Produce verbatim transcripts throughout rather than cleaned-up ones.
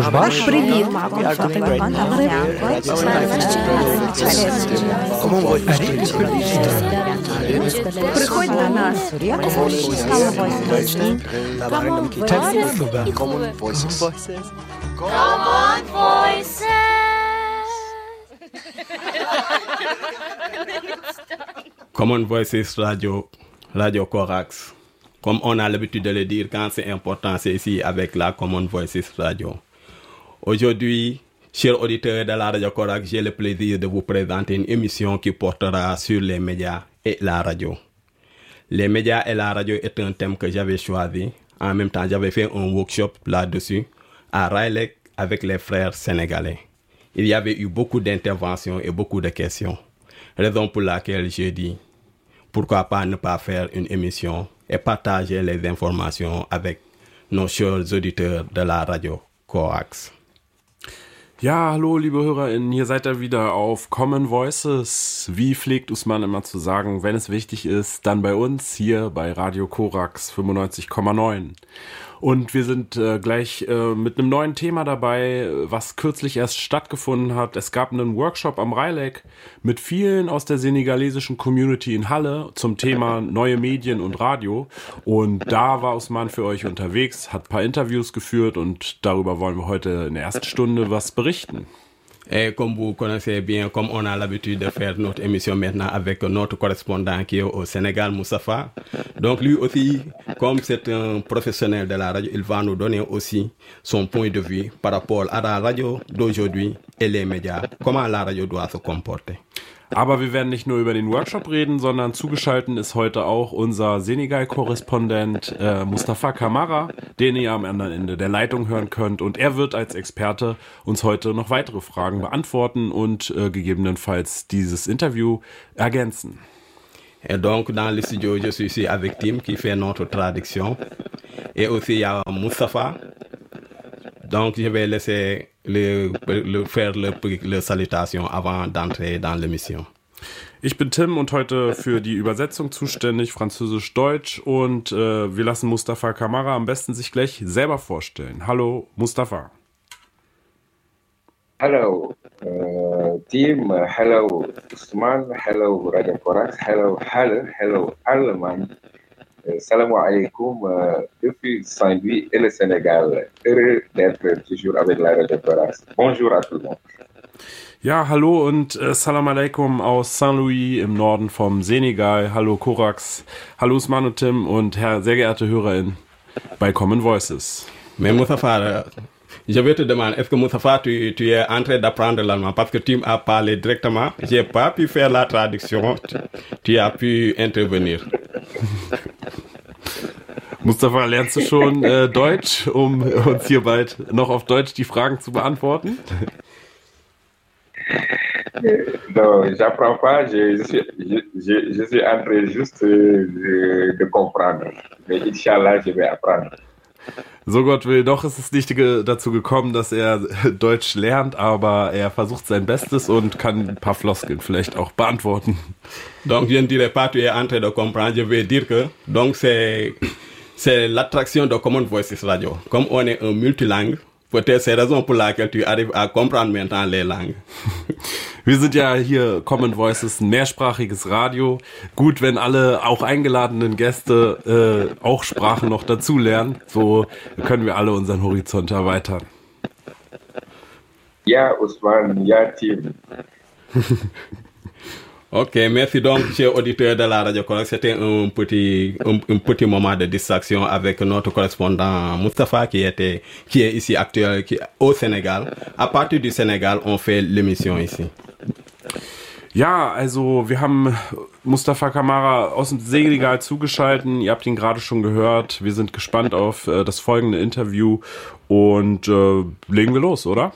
Ваш Привіт. Приходь до нас. Common Voices. Common Voices. Common Voices Radio, Radio Corax. Comme on a l'habitude de le dire, quand c'est important, c'est ici avec la Common Voices Radio. Aujourd'hui, chers auditeurs de la Radio Corax, j'ai le plaisir de vous présenter une émission qui portera sur les médias et la radio. Les médias et la radio est un thème que j'avais choisi. En même temps, j'avais fait un workshop là-dessus à Railec avec les frères sénégalais. Il y avait eu beaucoup d'interventions et beaucoup de questions. Raison pour laquelle j'ai dit, pourquoi pas ne pas faire une émission et partager les informations avec nos chers auditeurs de la Radio Corax. Ja, hallo liebe HörerInnen, hier seid ihr wieder auf Common Voices. Wie pflegt Usman immer zu sagen, wenn es wichtig ist, dann bei uns hier bei Radio Corax fünfundneunzig Komma neun. Und wir sind äh, gleich äh, mit einem neuen Thema dabei, was kürzlich erst stattgefunden hat. Es gab einen Workshop am Railec mit vielen aus der senegalesischen Community in Halle zum Thema neue Medien und Radio. Und da war Usman für euch unterwegs, hat ein paar Interviews geführt und darüber wollen wir heute in der ersten Stunde was berichten. Et comme vous connaissez bien, comme on a l'habitude de faire notre émission maintenant avec notre correspondant qui est au Sénégal, Moustapha. Donc lui aussi, comme c'est un professionnel de la radio, il va nous donner aussi son point de vue par rapport à la radio d'aujourd'hui et les médias. Comment la radio doit se comporter. Aber wir werden nicht nur über den Workshop reden, sondern zugeschaltet ist heute auch unser Senegal-Korrespondent äh, Mustafa Kamara, den ihr am anderen Ende der Leitung hören könnt. Und er wird als Experte uns heute noch weitere Fragen beantworten und äh, gegebenenfalls dieses Interview ergänzen. Et donc dans le studio, je suis ici avec Tim qui fait notre traduction. Et aussi il y a Mustafa. Donc je vais laisser le, le, faire le, le Salutation avant d'entrer dans l'émission. Ich bin Tim und heute für die Übersetzung zuständig, Französisch-Deutsch. Und äh, wir lassen Mustafa Kamara am besten sich gleich selber vorstellen. Hallo Mustafa. Hello uh, team, uh, hello Usman, hello Radio Corax, hello, hello, hello, Allemagne. Salam alaikum, depuis Saint-Louis et le Sénégal. Heureux d'être toujours avec la Radio Corax. Bonjour à tout le monde. Ja, hallo und äh, Salam alaikum aus Saint-Louis im Norden vom Senegal. Hallo Corax, hallo Usman und Tim und Herr, sehr geehrte HörerInnen bei Common Voices. Mais Moustapha, je vais te demander, est-ce que Moustapha, tu, tu es en train d'apprendre l'allemand? Parce que Tim a parlé directement. J'ai pas pu faire la traduction. Tu, tu as pu intervenir. Mustafa, lernst du schon äh, Deutsch, um uns hier bald noch auf Deutsch die Fragen zu beantworten? Non, j'apprends pas, je, je, suis, je, je suis en train juste de, de comprendre. Mais Inch'Allah, je vais apprendre. So Gott will, doch ist es nicht ge- dazu gekommen, dass er Deutsch lernt, aber er versucht sein Bestes und kann ein paar Floskeln vielleicht auch beantworten. Donc je ne dirais pas tu es en train de comprendre, je vais dire que donc c'est c'est l'attraction de Common Voices Radio. Comme on est un multilingue, peut-être c'est la raison pour laquelle tu arrives à comprendre maintenant les langues. Wir sind ja hier Common Voices, ein mehrsprachiges Radio. Gut, wenn alle auch eingeladenen Gäste äh, auch Sprachen noch dazu lernen, so können wir alle unseren Horizont erweitern. Ja, Usman, ja, Team. Ok, merci donc, chers auditeurs de la Radio Corax. C'était un petit, un, un petit moment de distraction avec notre correspondant Mustafa qui était, qui est ici actuel, qui, au Sénégal. À partir du Sénégal, on fait l'émission ici. Ja, also wir haben Mustafa Kamara aus dem Senegal zugeschaltet. Ihr habt ihn gerade schon gehört. Wir sind gespannt auf äh, das folgende Interview und äh, legen wir los, oder?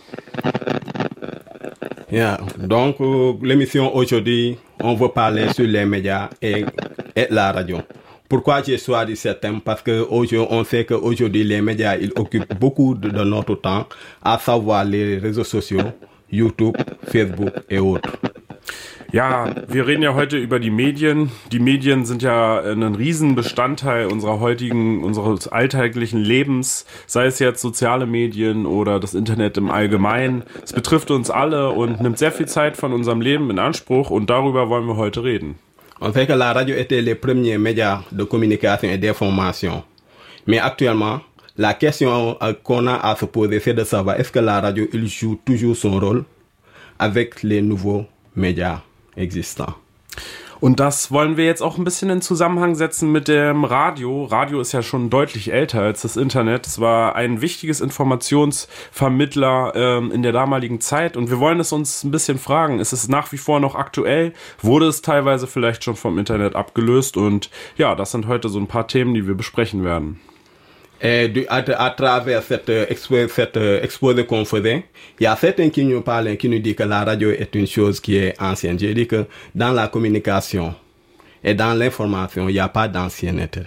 Yeah. Donc, euh, l'émission aujourd'hui, on veut parler sur les médias et, et la radio. Pourquoi j'ai choisi ce thème? Parce que aujourd'hui, on sait qu'aujourd'hui, les médias, ils occupent beaucoup de, de notre temps, à savoir les réseaux sociaux, YouTube, Facebook et autres. Ja, wir reden ja heute über die Medien. Die Medien sind ja ein Riesenbestandteil unserer heutigen, unseres alltäglichen Lebens, sei es jetzt soziale Medien oder das Internet im Allgemeinen. Es betrifft uns alle und nimmt sehr viel Zeit von unserem Leben in Anspruch und darüber wollen wir heute reden. On sait que la radio était les premiers médias de communication et d'information. Mais actuellement, la question qu'on a à se poser, c'est de savoir est-ce que la radio il joue toujours son rôle avec les nouveaux Médias existants. Und das wollen wir jetzt auch ein bisschen in Zusammenhang setzen mit dem Radio. Radio ist ja schon deutlich älter als das Internet. Es war ein wichtiges Informationsvermittler ähm, in der damaligen Zeit. Und wir wollen es uns ein bisschen fragen. Ist es nach wie vor noch aktuell? Wurde es teilweise vielleicht schon vom Internet abgelöst? Und ja, das sind heute so ein paar Themen, die wir besprechen werden. Et de, à, à travers cette, expo, cette exposé qu'on faisait, il y a certains qui nous parlent, qui nous disent que la radio est une chose qui est ancienne. J'ai dit que dans la communication et dans l'information, il n'y a pas d'ancienneté.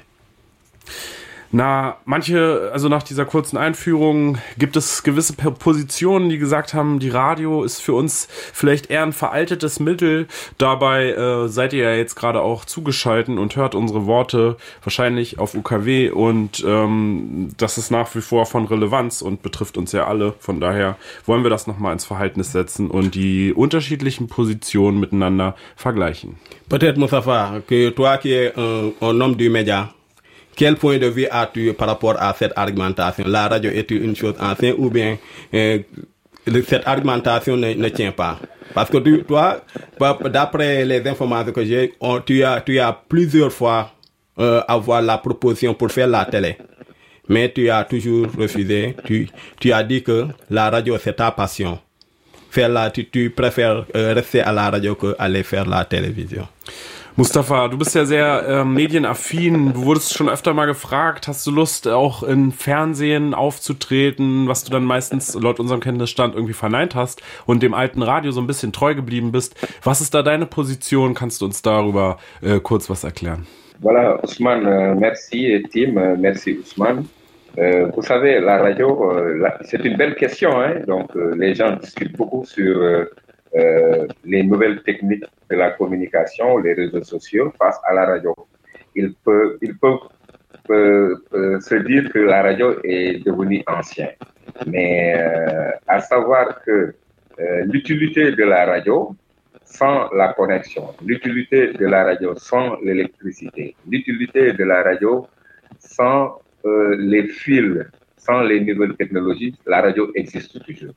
Na, manche, also nach dieser kurzen Einführung gibt es gewisse Positionen, die gesagt haben, die Radio ist für uns vielleicht eher ein veraltetes Mittel. Dabei äh, seid ihr ja jetzt gerade auch zugeschaltet und hört unsere Worte wahrscheinlich auf U K W und ähm, das ist nach wie vor von Relevanz und betrifft uns ja alle. Von daher wollen wir das nochmal ins Verhältnis setzen und die unterschiedlichen Positionen miteinander vergleichen. Peut-être, Moustapha, que toi qui es un, un homme du média, quel point de vue as-tu par rapport à cette argumentation? La radio est une chose ancienne ou bien euh, cette argumentation ne, ne tient pas? Parce que tu, toi, d'après les informations que j'ai, on, tu, as, tu as plusieurs fois euh, avoir la proposition pour faire la télé. Mais tu as toujours refusé. Tu, tu as dit que la radio, c'est ta passion. Faire la, tu, tu préfères euh, rester à la radio qu'aller faire la télévision. Mustafa, du bist ja sehr äh, medienaffin, du wurdest schon öfter mal gefragt, hast du Lust auch im Fernsehen aufzutreten, was du dann meistens laut unserem Kenntnisstand irgendwie verneint hast und dem alten Radio so ein bisschen treu geblieben bist. Was ist da deine Position? Kannst du uns darüber äh, kurz was erklären? Voilà, Ousmane, euh, merci Tim, euh, merci Ousmane. Euh, vous savez, la radio, euh, la, c'est une belle question, hein? Donc euh, les gens discutent beaucoup sur euh, euh, les nouvelles techniques de la communication, les réseaux sociaux face à la radio. Ils peuvent, ils peuvent euh, euh, se dire que la radio est devenue ancienne, mais euh, à savoir que euh, l'utilité de la radio sans la connexion, l'utilité de la radio sans l'électricité, l'utilité de la radio sans euh, les fils, sans les nouvelles technologies, la radio existe toujours.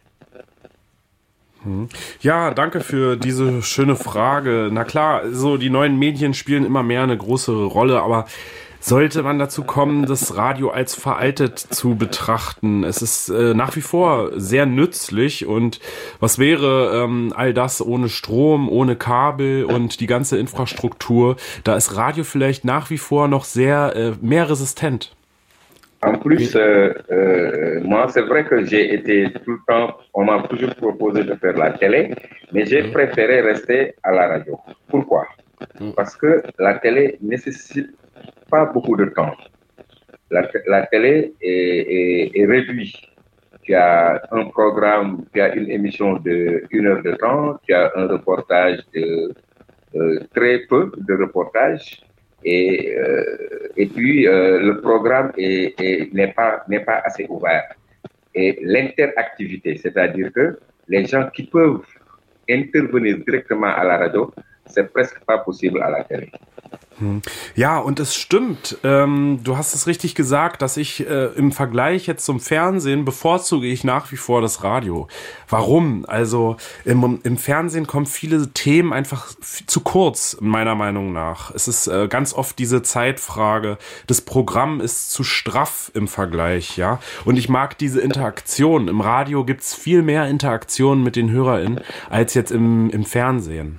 Ja, danke für diese schöne Frage. Na klar, so die neuen Medien spielen immer mehr eine große Rolle, aber sollte man dazu kommen, das Radio als veraltet zu betrachten? Es ist äh, nach wie vor sehr nützlich und was wäre ähm, all das ohne Strom, ohne Kabel und die ganze Infrastruktur? Da ist Radio vielleicht nach wie vor noch sehr äh, mehr resistent. En plus, euh, euh, moi, c'est vrai que j'ai été tout le temps, on m'a toujours proposé de faire la télé, mais j'ai préféré rester à la radio. Pourquoi? Parce que la télé nécessite pas beaucoup de temps. La, la télé est, est, est réduite. Tu as un programme, tu as une émission de une heure de temps, tu as un reportage de euh, très peu de reportages. Et, euh, et puis, euh, le programme est, est, n'est pas, n'est pas assez ouvert. Et l'interactivité, c'est-à-dire que les gens qui peuvent intervenir directement à la radio, c'est presque pas possible à la télé. Ja, und es stimmt. Ähm, du hast es richtig gesagt, dass ich äh, im Vergleich jetzt zum Fernsehen bevorzuge ich nach wie vor das Radio. Warum? Also im, im Fernsehen kommen viele Themen einfach f- zu kurz, meiner Meinung nach. Es ist äh, ganz oft diese Zeitfrage. Das Programm ist zu straff im Vergleich, ja. Und ich mag diese Interaktion. Im Radio gibt's viel mehr Interaktion mit den HörerInnen als jetzt im, im Fernsehen.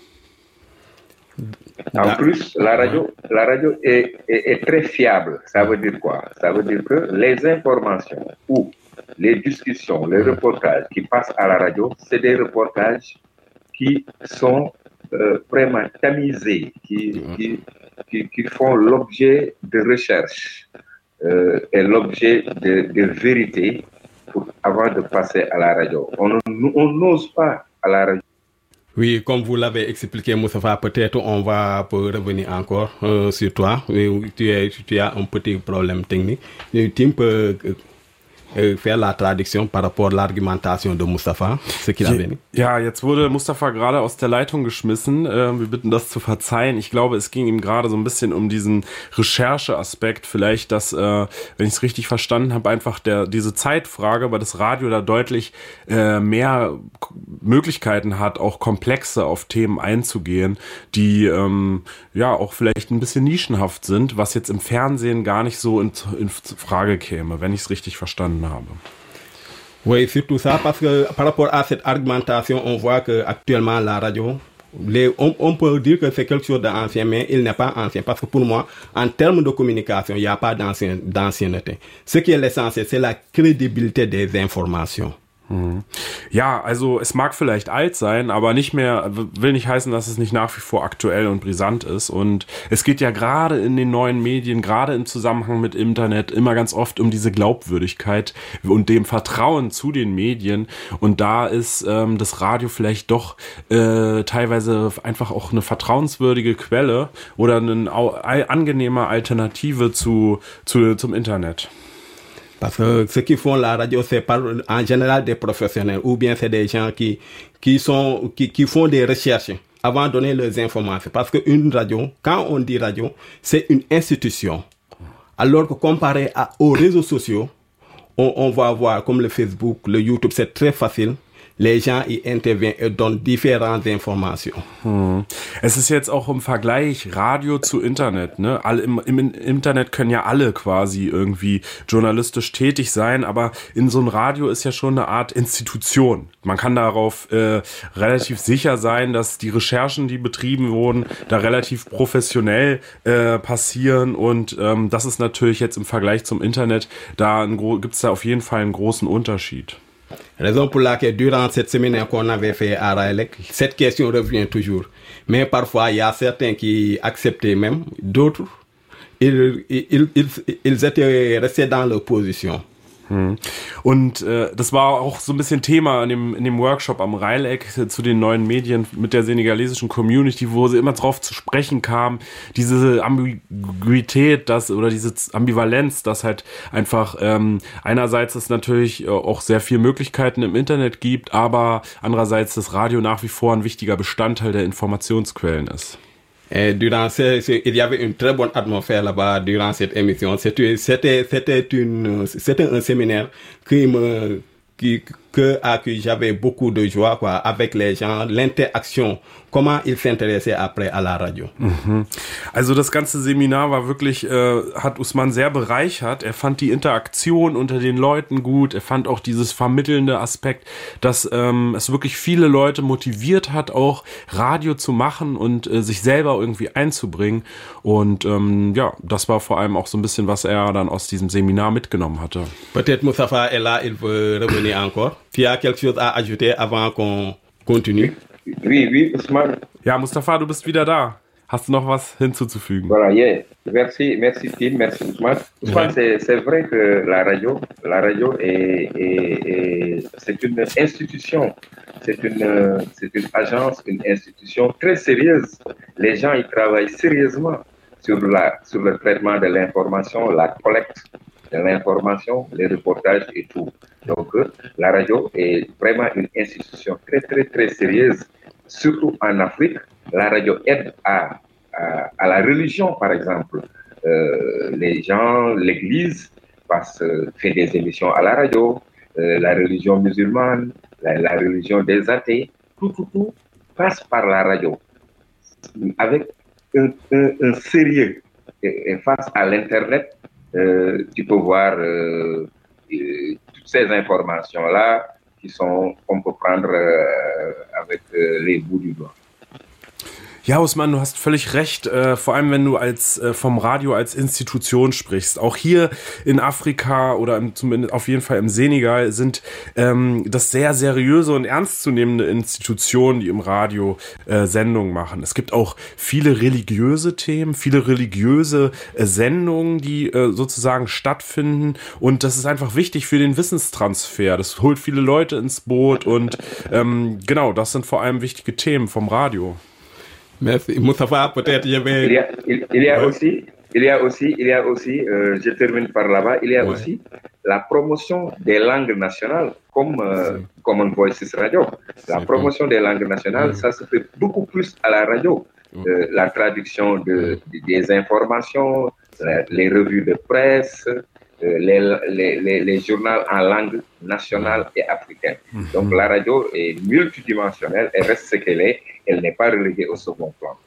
En plus, la radio, la radio est, est, est très fiable. Ça veut dire quoi? Ça veut dire que les informations ou les discussions, les reportages qui passent à la radio, c'est des reportages qui sont euh, vraiment tamisés, qui, qui, qui, qui font l'objet de recherche euh, et l'objet de, de vérité pour, avant de passer à la radio. On n'ose pas à la radio Oui, comme vous l'avez expliqué, Moustapha, peut-être on va revenir encore euh, sur toi. Tu, es, tu as un petit problème technique. Tu peux äh, faire la Traduction par rapport à l'argumentation de Moustapha, ce qu'il avait dit. Ja, jetzt wurde Mustafa gerade aus der Leitung geschmissen. Äh, wir bitten das zu verzeihen. Ich glaube, es ging ihm gerade so ein bisschen um diesen Rechercheaspekt. Vielleicht, dass, äh, wenn ich es richtig verstanden habe, einfach der diese Zeitfrage, weil das Radio da deutlich äh, mehr Möglichkeiten hat, auch komplexer auf Themen einzugehen, die ähm, ja auch vielleicht ein bisschen nischenhaft sind, was jetzt im Fernsehen gar nicht so in, in Frage käme, wenn ich es richtig verstanden habe. Oui, surtout ça, parce que par rapport à cette argumentation, on voit qu'actuellement la radio, les, on, on peut dire que c'est quelque chose d'ancien, mais il n'est pas ancien, parce que pour moi, en termes de communication, il n'y a pas d'ancien, d'ancienneté. Ce qui est l'essentiel, c'est la crédibilité des informations. Ja, also es mag vielleicht alt sein, aber nicht mehr, will nicht heißen, dass es nicht nach wie vor aktuell und brisant ist. Und es geht ja gerade in den neuen Medien, gerade im Zusammenhang mit Internet, immer ganz oft um diese Glaubwürdigkeit und dem Vertrauen zu den Medien. Und da ist ähm, das Radio vielleicht doch äh, teilweise einfach auch eine vertrauenswürdige Quelle oder eine angenehme Alternative zu, zu zum Internet. Parce que ceux qui font la radio, c'est par, en général des professionnels ou bien c'est des gens qui, qui, sont, qui, qui font des recherches avant de donner leurs informations. Parce qu'une radio, quand on dit radio, c'est une institution. Alors que comparé à, aux réseaux sociaux, on, on va voir comme le Facebook, le YouTube, c'est très facile. Les gens y interviennent et donnent différentes informations. Hm. Es ist jetzt auch im Vergleich Radio zu Internet, ne? Alle im, im Internet können ja alle quasi irgendwie journalistisch tätig sein, aber in so einem Radio ist ja schon eine Art Institution. Man kann darauf äh, relativ sicher sein, dass die Recherchen, die betrieben wurden, da relativ professionell äh, passieren und ähm, das ist natürlich jetzt im Vergleich zum Internet, da gibt es da auf jeden Fall einen großen Unterschied. Raison pour laquelle, durant cette séminaire qu'on avait fait à Raelec, cette question revient toujours. Mais parfois, il y a certains qui acceptaient même, d'autres, ils, ils, ils, ils étaient restés dans leur position. Hm. Und äh, das war auch so ein bisschen Thema in dem, in dem Workshop am Raeleck äh, zu den neuen Medien mit der senegalesischen Community, wo sie immer drauf zu sprechen kam, diese Ambiguität, das oder diese Ambivalenz, dass halt einfach ähm, einerseits es natürlich äh, auch sehr viele Möglichkeiten im Internet gibt, aber andererseits das Radio nach wie vor ein wichtiger Bestandteil der Informationsquellen ist. Et durant ce, ce, il y avait une très bonne atmosphère là-bas durant cette émission. C'était, c'était, c'était, une, c'était un séminaire qui me, qui, que, à qui j'avais beaucoup de joie, quoi, avec les gens, l'interaction, comment ils s'intéressaient après à la radio. Mhm. Also das ganze Seminar war wirklich, äh, hat Usman sehr bereichert. Er fand die Interaktion unter den Leuten gut. Er fand auch dieses vermittelnde Aspekt, dass ähm, es wirklich viele Leute motiviert hat, auch Radio zu machen und äh, sich selber irgendwie einzubringen. Und ähm, ja, das war vor allem auch so ein bisschen, was er dann aus diesem Seminar mitgenommen hatte. Peut-être Moustapha est là, il veut revenir encore. Tu as quelque chose à ajouter avant qu'on continue? Oui, oui, Ousmane. Ja, Mustafa, du bist wieder da. Hast du noch was hinzuzufügen? Voilà, yeah. Merci, merci Tim, merci Ousmane. Ousmane, ouais. c'est, c'est vrai que la radio, la radio est, est, est c'est une institution, c'est une, c'est une agence, une institution très sérieuse. Les gens y travaillent sérieusement sur la, sur le traitement de l'information, la collecte de l'information, les reportages et tout. Donc, la radio est vraiment une institution très, très, très sérieuse. Surtout en Afrique, la radio aide à, à, à la religion, par exemple. Euh, les gens, l'Église, passe, fait des émissions à la radio, euh, la religion musulmane, la, la religion des athées, tout, tout, tout passe par la radio. Avec un, un, un sérieux. Et, et face à l'Internet, euh, tu peux voir euh, et, toutes ces informations-là qui sont, qu'on peut prendre euh, avec euh, les bouts du doigt. Ja, Usman, du hast völlig recht, äh, vor allem wenn du als äh, vom Radio als Institution sprichst. Auch hier in Afrika oder im, zumindest auf jeden Fall im Senegal sind ähm, das sehr seriöse und ernstzunehmende Institutionen, die im Radio äh, Sendungen machen. Es gibt auch viele religiöse Themen, viele religiöse äh, Sendungen, die äh, sozusagen stattfinden, und das ist einfach wichtig für den Wissenstransfer. Das holt viele Leute ins Boot und ähm, genau, das sind vor allem wichtige Themen vom Radio. Merci. Moustapha, peut-être je vais... Il y a, il, il y a aussi, il y a aussi, il y a aussi euh, je termine par là-bas, il y a ouais. aussi la promotion des langues nationales comme euh, Common Voices Radio. La C'est promotion cool. des langues nationales, mmh. ça se fait beaucoup plus à la radio. Mmh. Euh, la traduction de, de, des informations, la, les revues de presse, euh, les, les, les, les journaux en langue nationale et africaine. Mmh. Donc la radio est multidimensionnelle, elle reste ce qu'elle est. Elle n'est pas reléguée au second plan.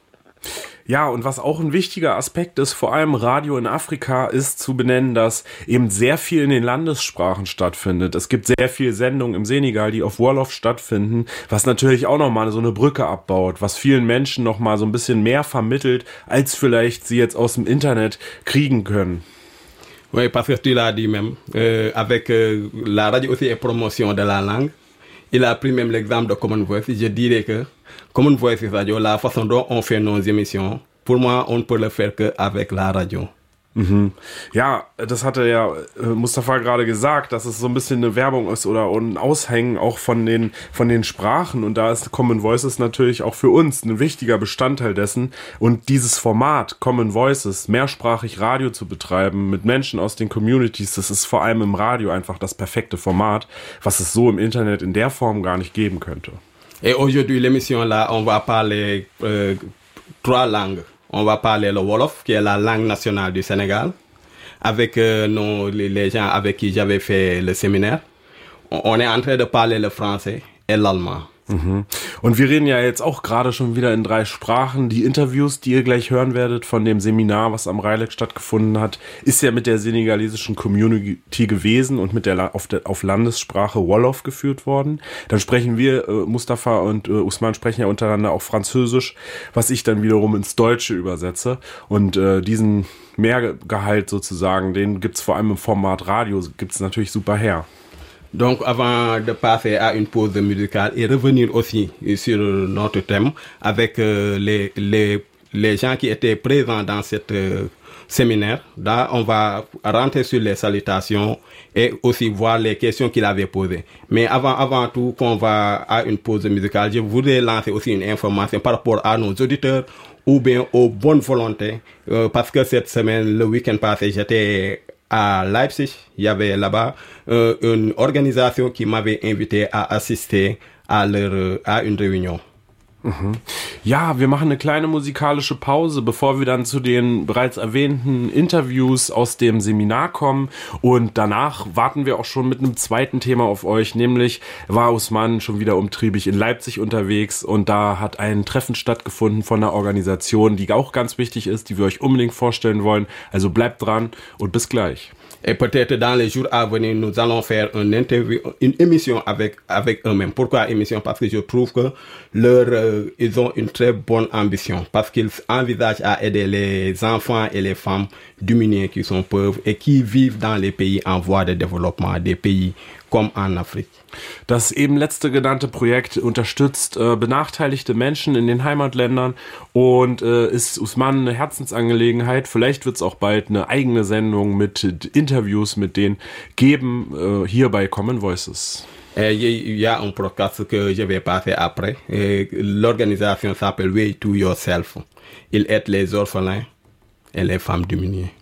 Ja, und was auch ein wichtiger Aspekt ist, vor allem Radio in Afrika, ist zu benennen, dass eben sehr viel in den Landessprachen stattfindet. Es gibt sehr viele Sendungen im Senegal, die auf Wolof stattfinden, was natürlich auch nochmal so eine Brücke abbaut, was vielen Menschen nochmal so ein bisschen mehr vermittelt, als vielleicht sie jetzt aus dem Internet kriegen können. Oui, parce que tu l'as dit même, euh, avec euh, la radio aussi et promotion de la langue. Il a pris même l'exemple de Common Voice. Je dirais que Common Voice Radio, la façon dont on fait nos émissions, pour moi, on ne peut le faire qu'avec la radio. Mhm. Ja, das hatte ja äh, Mustafa gerade gesagt, dass es so ein bisschen eine Werbung ist oder ein Aushängen auch von den von den Sprachen, und da ist Common Voices natürlich auch für uns ein wichtiger Bestandteil dessen, und dieses Format Common Voices, mehrsprachig Radio zu betreiben mit Menschen aus den Communities, das ist vor allem im Radio einfach das perfekte Format, was es so im Internet in der Form gar nicht geben könnte. Et aujourd'hui l'émission là, on va parler euh, trois langues. On va parler le Wolof, qui est la langue nationale du Sénégal, avec euh, nos, les, les gens avec qui j'avais fait le séminaire. On, on est en train de parler le français et l'allemand. Mhm. Und wir reden ja jetzt auch gerade schon wieder in drei Sprachen. Die Interviews, die ihr gleich hören werdet von dem Seminar, was am Reilek stattgefunden hat, ist ja mit der senegalesischen Community gewesen und mit der auf, der, auf Landessprache Wolof geführt worden. Dann sprechen wir, äh, Mustafa und äh, Usman sprechen ja untereinander auch Französisch, was ich dann wiederum ins Deutsche übersetze. Und äh, diesen Mehrgehalt sozusagen, den gibt's vor allem im Format Radio, gibt's natürlich super her. Donc, avant de passer à une pause musicale et revenir aussi sur notre thème avec euh, les, les, les gens qui étaient présents dans cette euh, séminaire, là, on va rentrer sur les salutations et aussi voir les questions qu'il avait posées. Mais avant, avant tout, qu'on va à une pause musicale, je voudrais lancer aussi une information par rapport à nos auditeurs ou bien aux bonnes volontés, euh, parce que cette semaine, le week-end passé, j'étais à Leipzig, il y avait là-bas euh, une organisation qui m'avait invité à assister à, leur, à une réunion. Mhm. Ja, wir machen eine kleine musikalische Pause, bevor wir dann zu den bereits erwähnten Interviews aus dem Seminar kommen, und danach warten wir auch schon mit einem zweiten Thema auf euch, nämlich war Usman schon wieder umtriebig in Leipzig unterwegs, und da hat ein Treffen stattgefunden von einer Organisation, die auch ganz wichtig ist, die wir euch unbedingt vorstellen wollen, also bleibt dran und bis gleich. Et peut-être dans les jours à venir, nous allons faire une interview, une émission avec, avec eux-mêmes. Pourquoi émission? Parce que je trouve que leur, euh, ils ont une très bonne ambition. Parce qu'ils envisagent à aider les enfants et les femmes démunis qui sont pauvres et qui vivent dans les pays en voie de développement, des pays comme en Afrique. Das eben letzte genannte Projekt unterstützt äh, benachteiligte Menschen in den Heimatländern und äh, ist Usman eine Herzensangelegenheit. Vielleicht wird es auch bald eine eigene Sendung mit Interviews mit denen geben, äh, hier bei Common Voices. Il y a un podcast que je vais passer après. L'organisation s'appelle Way to Yourself. Il aide les orphelins et les femmes démunies.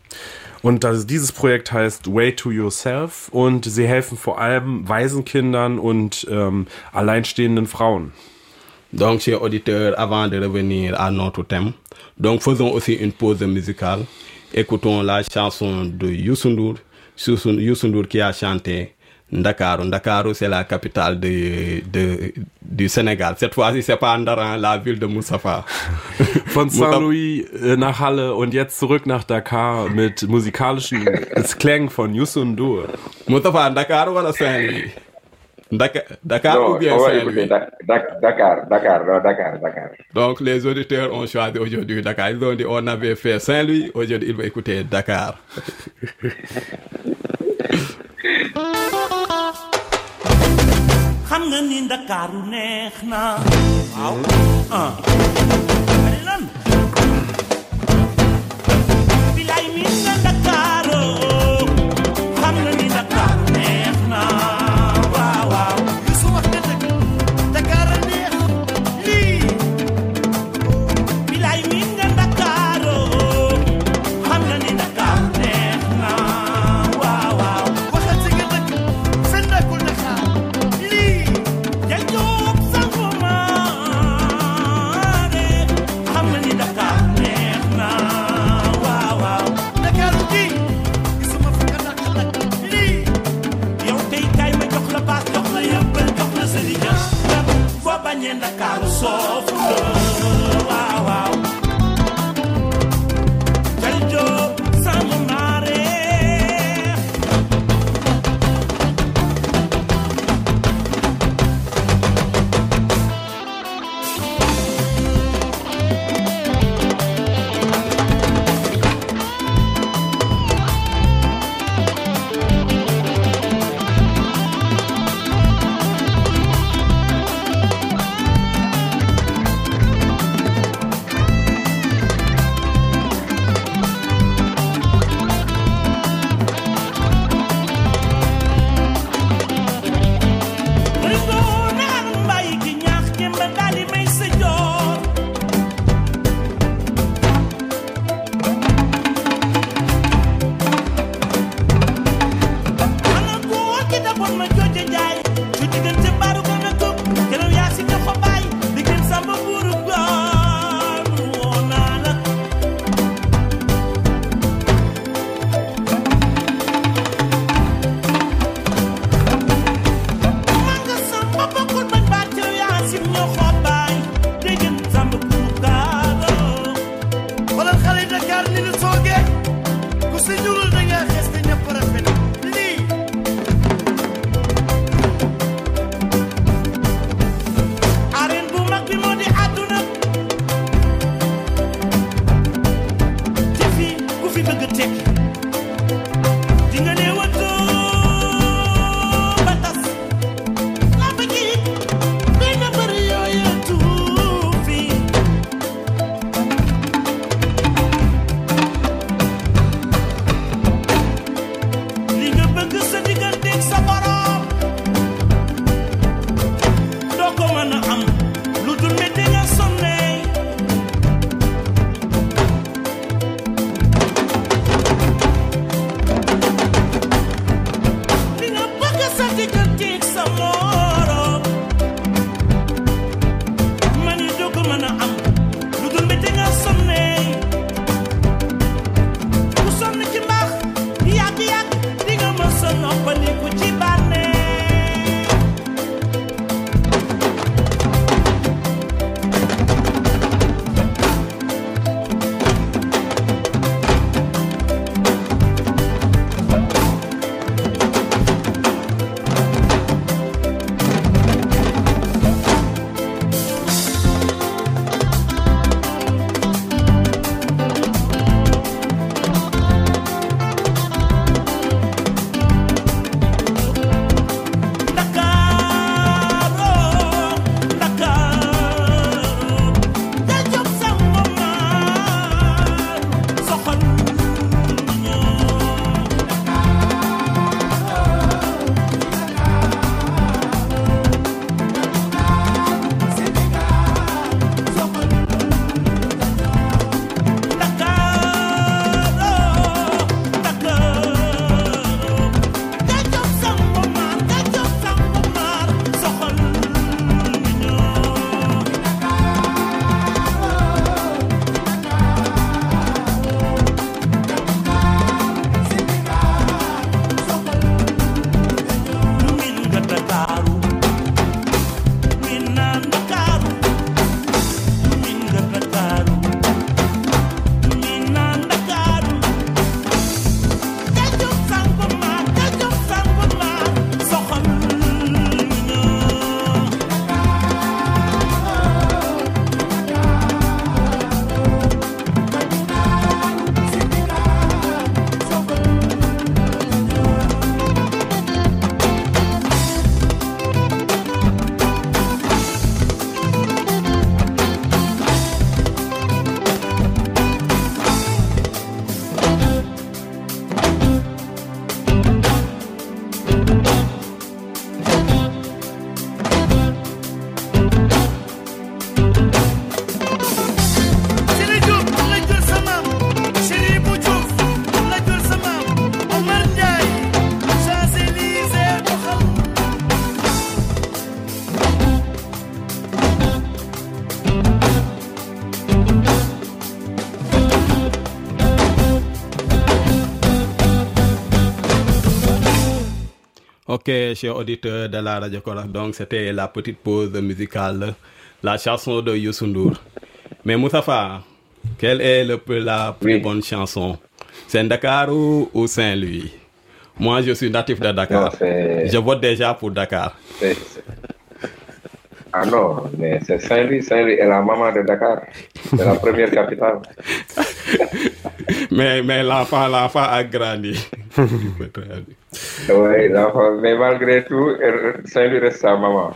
Und das, dieses Projekt heißt Way to Yourself, und sie helfen vor allem Waisenkindern und ähm, alleinstehenden Frauen. Donc, chers auditeurs, avant de revenir à notre thème, donc faisons aussi une pause musicale. Écoutons la chanson de Youssou N'Dour, Youssou N'Dour qui a chanté Ndakaaru. Ndakaaru, c'est la capitale de, de, du Sénégal. Cette fois-ci, c'est pas Ndaran, la ville de Moustapha. Von Saint-Louis äh, nach Halle und jetzt zurück nach Dakar mit musikalischen Klängen von Youssou N'Dour. Moustapha, Ndakaaru oder Saint-Louis? Dakar, Dakar Non, ou bien on va Saint-Louis? écouter Da- Da- Dakar, Dakar, non, Dakar, Dakar. Donc les auditeurs ont choisi aujourd'hui Dakar. Ils ont dit on avait fait Saint-Louis, aujourd'hui ils vont écouter Dakar. xam nga ni Ndakaaru neex na waaw ah ari lan bilaay mi nga Ndakaaru xam nga ni Ndakaaru neex na waaw waaw yu su wax nga dëgg Dakar a neex lii bilaay mi nga Ndakaaru xam nga ni Ndakaaru neex na waaw waaw waxal si nga dëgg fen nekkul Dakar lii jël jóob sangumaare xam nga ni Dakar neex na waaw waaw Dakaru gi gisuma fa nga dakk nag lii yow tey kay ma jox la baas jox la yëppal jox la sëriñ lépp foo bañee Dakaru soofu la waaw waaw jël jóob sangumaare Ok, chers auditeurs de la Radio Korak, donc c'était la petite pause musicale, la chanson de Youssou Ndour. Mais Moustapha, quelle est le, la plus oui. bonne chanson? C'est Dakar ou, ou Saint-Louis? Moi, je suis natif de Dakar. Non, je vote déjà pour Dakar. C'est, c'est... Ah non, mais c'est Saint-Louis. Saint-Louis est la maman de Dakar. C'est la première capitale. mais, mais l'enfant, l'enfant a grandi. Oui, l'enfant, mais malgré tout, Saint-Louis reste sa maman.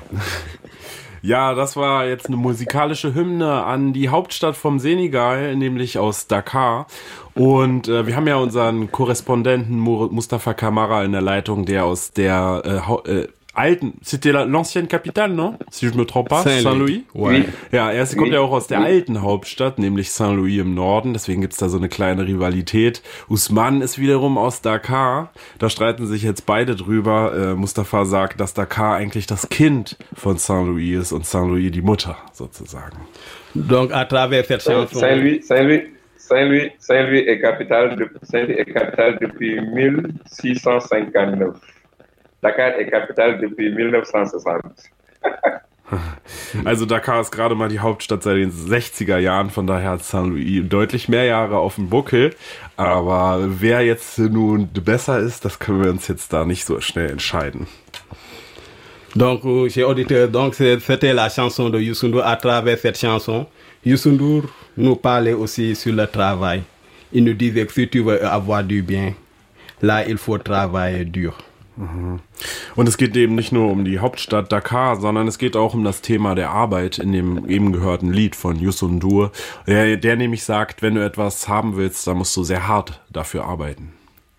Ja, das war jetzt eine musikalische Hymne an die Hauptstadt vom Senegal, nämlich aus Dakar. Und äh, wir haben ja unseren Korrespondenten Mustafa Kamara in der Leitung, der aus der äh, äh, alten, c'était l'ancienne capitale, non? Si je me trompe pas, Saint-Louis. Saint-Louis? Ouais. Ja, er kommt ja auch aus der alten Hauptstadt, nämlich Saint-Louis im Norden, deswegen gibt's da so eine kleine Rivalität. Usman ist wiederum aus Dakar, da streiten sich jetzt beide drüber. Äh, Mustafa sagt, dass Dakar eigentlich das Kind von Saint-Louis ist und Saint-Louis die Mutter, sozusagen. Donc, à travers cette chanson... Saint-Louis, Saint-Louis, Saint-Louis, Saint-Louis est capitale, de, Saint-Louis est capitale depuis mille six cent cinquante-neuf. Dakar est capitale depuis mille neuf cent soixante. Also Dakar ist gerade mal die Hauptstadt seit den sechziger Jahren, von daher hat Saint-Louis deutlich mehr Jahre auf dem Buckel. Aber wer jetzt nun besser ist, das können wir uns jetzt da nicht so schnell entscheiden. Donc, chers auditeurs, donc c'était la chanson de Youssou Ndour. À travers cette chanson, Youssou Ndour nous parlait aussi sur le travail. Il nous disait que si tu veux avoir du bien, là, il faut travailler dur. Und es geht eben nicht nur um die Hauptstadt Dakar, sondern es geht auch um das Thema der Arbeit in dem eben gehörten Lied von Youssou Ndour, der, der nämlich sagt, wenn du etwas haben willst, dann musst du sehr hart dafür arbeiten.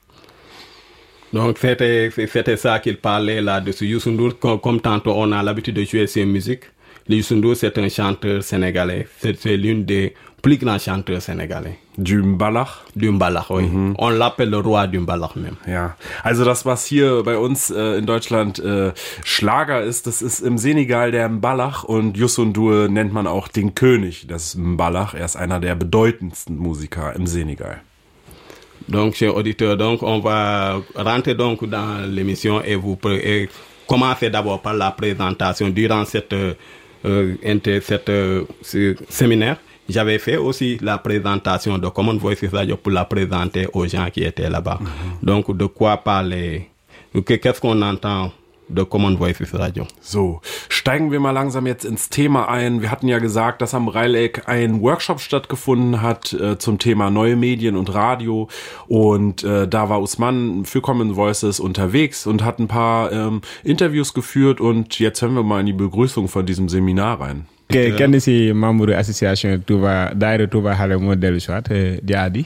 Donc c'était, c'était ça qu'il parlait là-dessus. Youssou Ndour, comme, comme tantôt on a l'habitude de jouer ses musiques, Youssou Ndour c'est un chanteur sénégalais. C'est, c'est l'une des plus grands chanteurs sénégalais. Du Mbalax? Du Mbalax, oui. Mhm. On l'appelle le roi du Mbalax même. Ja, also das, was hier bei uns äh, in Deutschland äh, Schlager ist, das ist im Senegal der Mbalax und Youssou Ndour nennt man auch den König des Mbalax. Er ist einer der bedeutendsten Musiker im Senegal. Donc, chers auditeurs, donc on va rentrer donc dans l'émission et vous et commencer d'abord par la présentation. Durant cette, euh, inter, cette euh, ce séminaire, j'avais fait aussi la présentation de Common Voices Radio pour la présenter aux gens qui étaient là-bas. Mhm. Donc, de quoi parler? Qu'est-ce qu'on entend de Common Voices Radio? So, steigen wir mal langsam jetzt ins Thema ein. Wir hatten ja gesagt, dass am Rheileck ein Workshop stattgefunden hat äh, zum Thema neue Medien und Radio. Und äh, da war Usman für Common Voices unterwegs und hat ein paar ähm, Interviews geführt. Und jetzt hören wir mal in die Begrüßung von diesem Seminar rein. kenn si membre association Touba Daïra Touba Xale moo dellu si waat Diady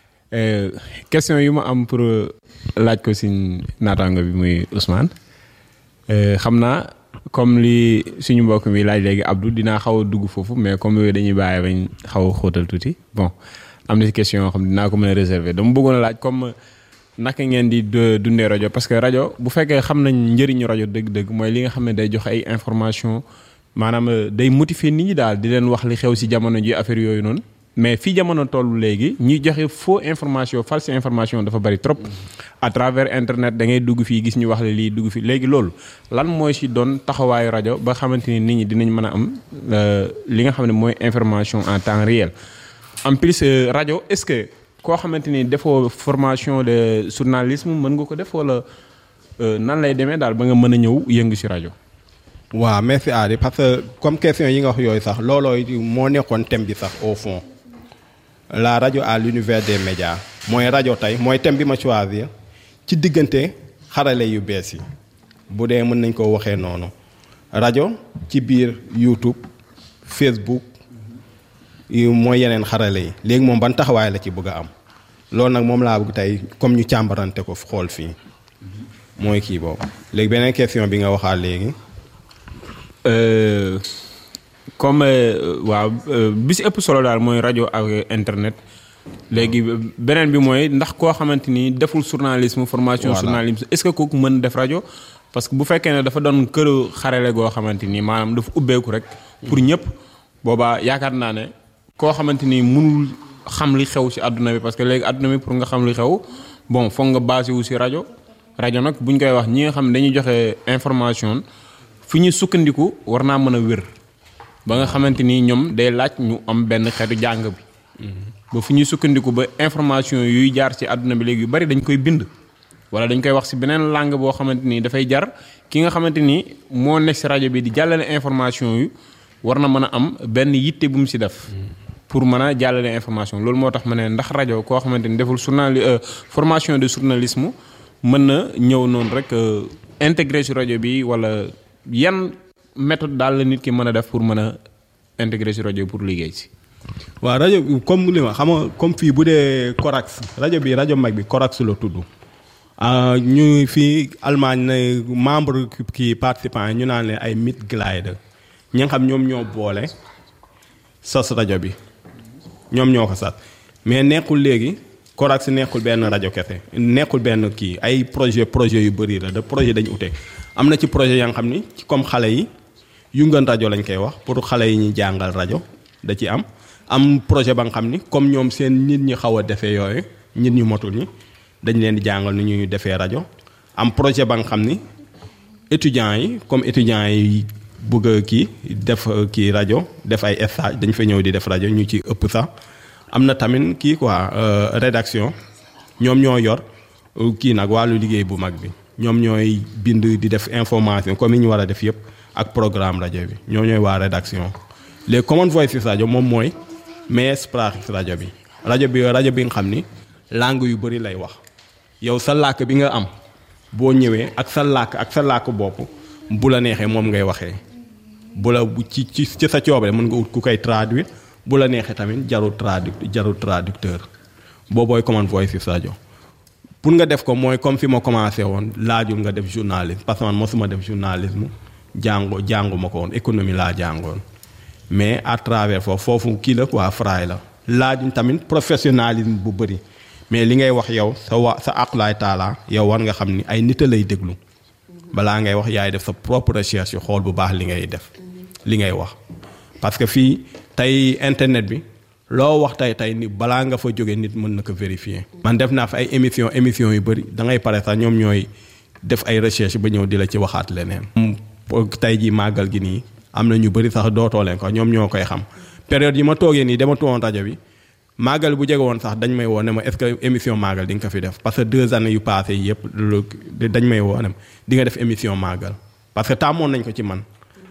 question yu ma am pour laaj ko si naataango bi muy Ousmane xam naa comme li suñu mbokk mi laaj léegi Abdou dinaa xaw a dugg foofu mais comme yooyu dañuy bàyyi bañ xaw a xóotal tuuti bon am na si question yoo xam dinaa ko mën a réserver dama bëggoon a laaj comme naka ngeen di dundee rajo parce que rajo bu fekkee xam nañ njëriñu rajo dëgg-dëgg mooy li nga xam ne day joxe ay information maanaam day motiver nit ñi daal di leen wax li xew ci jamono ji affaire yooyu noonu mais fii jamono tollu léegi ñuy joxe faux information false information dafa bari trop à travers internet da ngay dugg fii gis ñu wax la lii dugg fii léegi loolu lan mooy ci doon taxawaayu rajo ba xamante ni nit ñi dinañ mën a am li nga xam ne mooy information en temps réel en plus rajo est-ce que koo xamante ni defoo formation de journalisme mën nga ko def wala nan lay demee daal ba nga mën a ñëw yëngu ci rajo. waaw merci Adi parce que comme question yi nga wax yooyu sax looloo moo nekkoon thème bi sax au fond la rajo à l'univers des médias mooy rajo tey mooy thème bi ma choisir ci diggante xarale yu bees yi bu dee mën nañ ko waxee noonu rajo ci biir YouTube Facebook mooy yeneen xarale yi léegi moom ban taxawaay la ci bëgg a am loolu nag moom laa bëgg tey comme ñu càmbarante ko xool fii mooy kii boobu léegi beneen question bi nga waxaat léegi. Euh, comme waaw bi si ëpp solo daal mooy rajo ak internet léegi beneen bi mooy ndax koo xamante ni deful journalisme formation journalisme est-ce que kooku mën def rajo parce que bu fekkee ne dafa doon këru xarale goo xamante ni maanaam dafa ubbeeku rek pour ñëpp boobaa yaakaar naa ne koo xamante ni mënul xam li xew ci àdduna bi parce que léegi àdduna bi pour nga xam li xew bon foog nga basé wu ci rajo rajo nag buñ koy wax ñi nga xam ne dañuy joxe information fu ñu sukkandiku war naa mën a wér ba nga xamante ni ñoom day laaj ñu am benn xeetu jàng bi ba fu ñuy sukkandiku ba information yuy jaar ci àdduna bi léegi yu bari dañ koy bind wala dañ koy wax ci beneen langue boo xamante ni dafay jar ki nga xamante ni moo nekk ci rajo bi di jàllale information yu war na mën a am benn yitte bu mu ci def pour mën a jàllale information loolu moo tax ma ne ndax rajo koo xamante ni deful journali formation de journalisme mën na ñëw noonu rek intégrer ci rajo bi wala yan méthode daal la nit ki mën a def pour mën a intégrer ci rajo pour liggéey ci. waaw rajo comme li ma xam nga comme fii bu dee Corax rajo bi rajo mag bi Corax la tudd ñu fii Allemagne ne membre kii participants yi ñu naan leen ay Mitglieder ñi nga xam ñoom ñoo boole sos rajo bi ñoom ñoo ko sas mais nekkul léegi Corax nekkul benn rajo kese nekkul benn kii ay projet projet yu bëri la de projet dañu ute am na ci projet ya nga xam ni comme xale yi yungan rajo lañ koy wax pour xale yi ñuy jàngal rajo da ci am am projet ba nga xam ni comme ñoom seen nit ñi xaw a defee yooyu nit ñu motul ñi dañ leen di jàngal ni ñuy defee rajo am projet ba nga xam ni étudiants yi comme étudiants yi bëgg a kii def kii rajo def ay stage dañ fa ñëw di def rajo ñu ci ëpp sax am na tamit kii quoi rédaction ñoom ñoo yor kii nag wàllu liggéey bu mag bi ñoom ñooy bind di def information comme yi ñu war a def yëpp ak programme rajo bi ñoo ñooy waa rédaction les Common Voices rajo moom mooy Mehrsprachig rajo bi rajo bi rajo bi nga xam ni langue yu bëri lay wax yow sa làkk bi nga am boo ñëwee ak sa làkk ak sa làkk bopp bu la neexee moom ngay waxee bu la ci ci ci sa coobare mën nga ut ku koy traduire bu la neexee tamit jarul tradu jarul traducteur boobooy Common Voices rajo pour nga def ko mooy comme fi ma commencé woon laajul nga def journalisme parce que man mosuma def journalisme jàngo jàngu ma ko woon économie laa jàngoon mais à travers foofu foofu kii la quoi fray la laajuñ tamit professionnalisme bu bëri mais li ngay wax yow sa wa sa aqulaay taala yow war nga xam ni ay nit a lay déglu balaa ngay wax yaay def sa propre recherche xool bu baax li ngay def li ngay wax parce que fii tey internet bi loo wax tey tey ni balaa nga fa jóge nit mën na ko vérifier man def naa fa ay émission émission yu bëri da ngay pare sax ñoom ñooy def ay recherche ba ñëw di la ci waxaat leneen tey ji màggal gi nii am na ñu bëri sax dootoo leen ko ñoom ñoo koy xam période yi ma toogee nii dama toon rajo bi màggal bu jege woon sax dañ may woo ne ma est-ce que émission màggal di nga ko fi def parce que deux années yu passé yi yëpp dañ may woo ne ma di nga def émission màggal parce que tàmmoon nañ ko ci man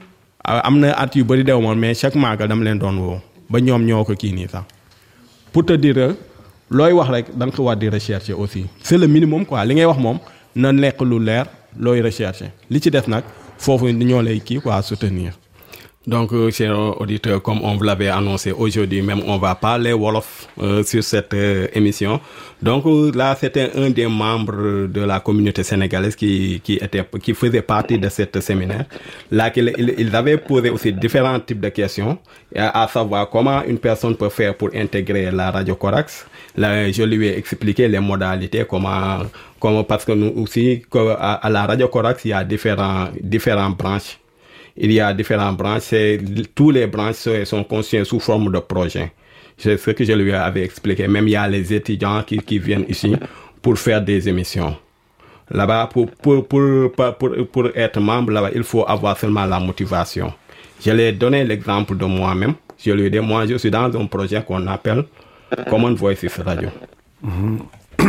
am na at yu bëri dew moon mais chaque màggal dama leen doon woo ba ñoom ñoo ko kii nii sax pour te dire looy wax rek da nga ko war di rechercher aussi c'est le minimum quoi li ngay wax moom na nekk lu leer looy rechercher li ci def nag foofu ñoo lay kii quoi soutenir. Donc, euh, chers auditeurs, comme on vous l'avait annoncé aujourd'hui même, on va parler Wolof euh, sur cette euh, émission. Donc euh, là, c'était un des membres de la communauté sénégalaise qui, qui, était, qui faisait partie de cette séminaire. Là, ils, ils avaient posé aussi différents types de questions, à, à savoir comment une personne peut faire pour intégrer la radio Corax. Là, je lui ai expliqué les modalités, comment, comment parce que nous aussi, à, à la radio Corax, il y a différents, différentes branches. Il y a différentes branches, et tous les branches sont conçues sous forme de projet. C'est ce que je lui avais expliqué. Même il y a les étudiants qui, qui viennent ici pour faire des émissions. Là-bas, pour, pour, pour, pour, pour être membre, là-bas, il faut avoir seulement la motivation. Je lui ai donné l'exemple de moi-même. Je lui ai dit, moi, je suis dans un projet qu'on appelle Common Voices Radio. Mhm.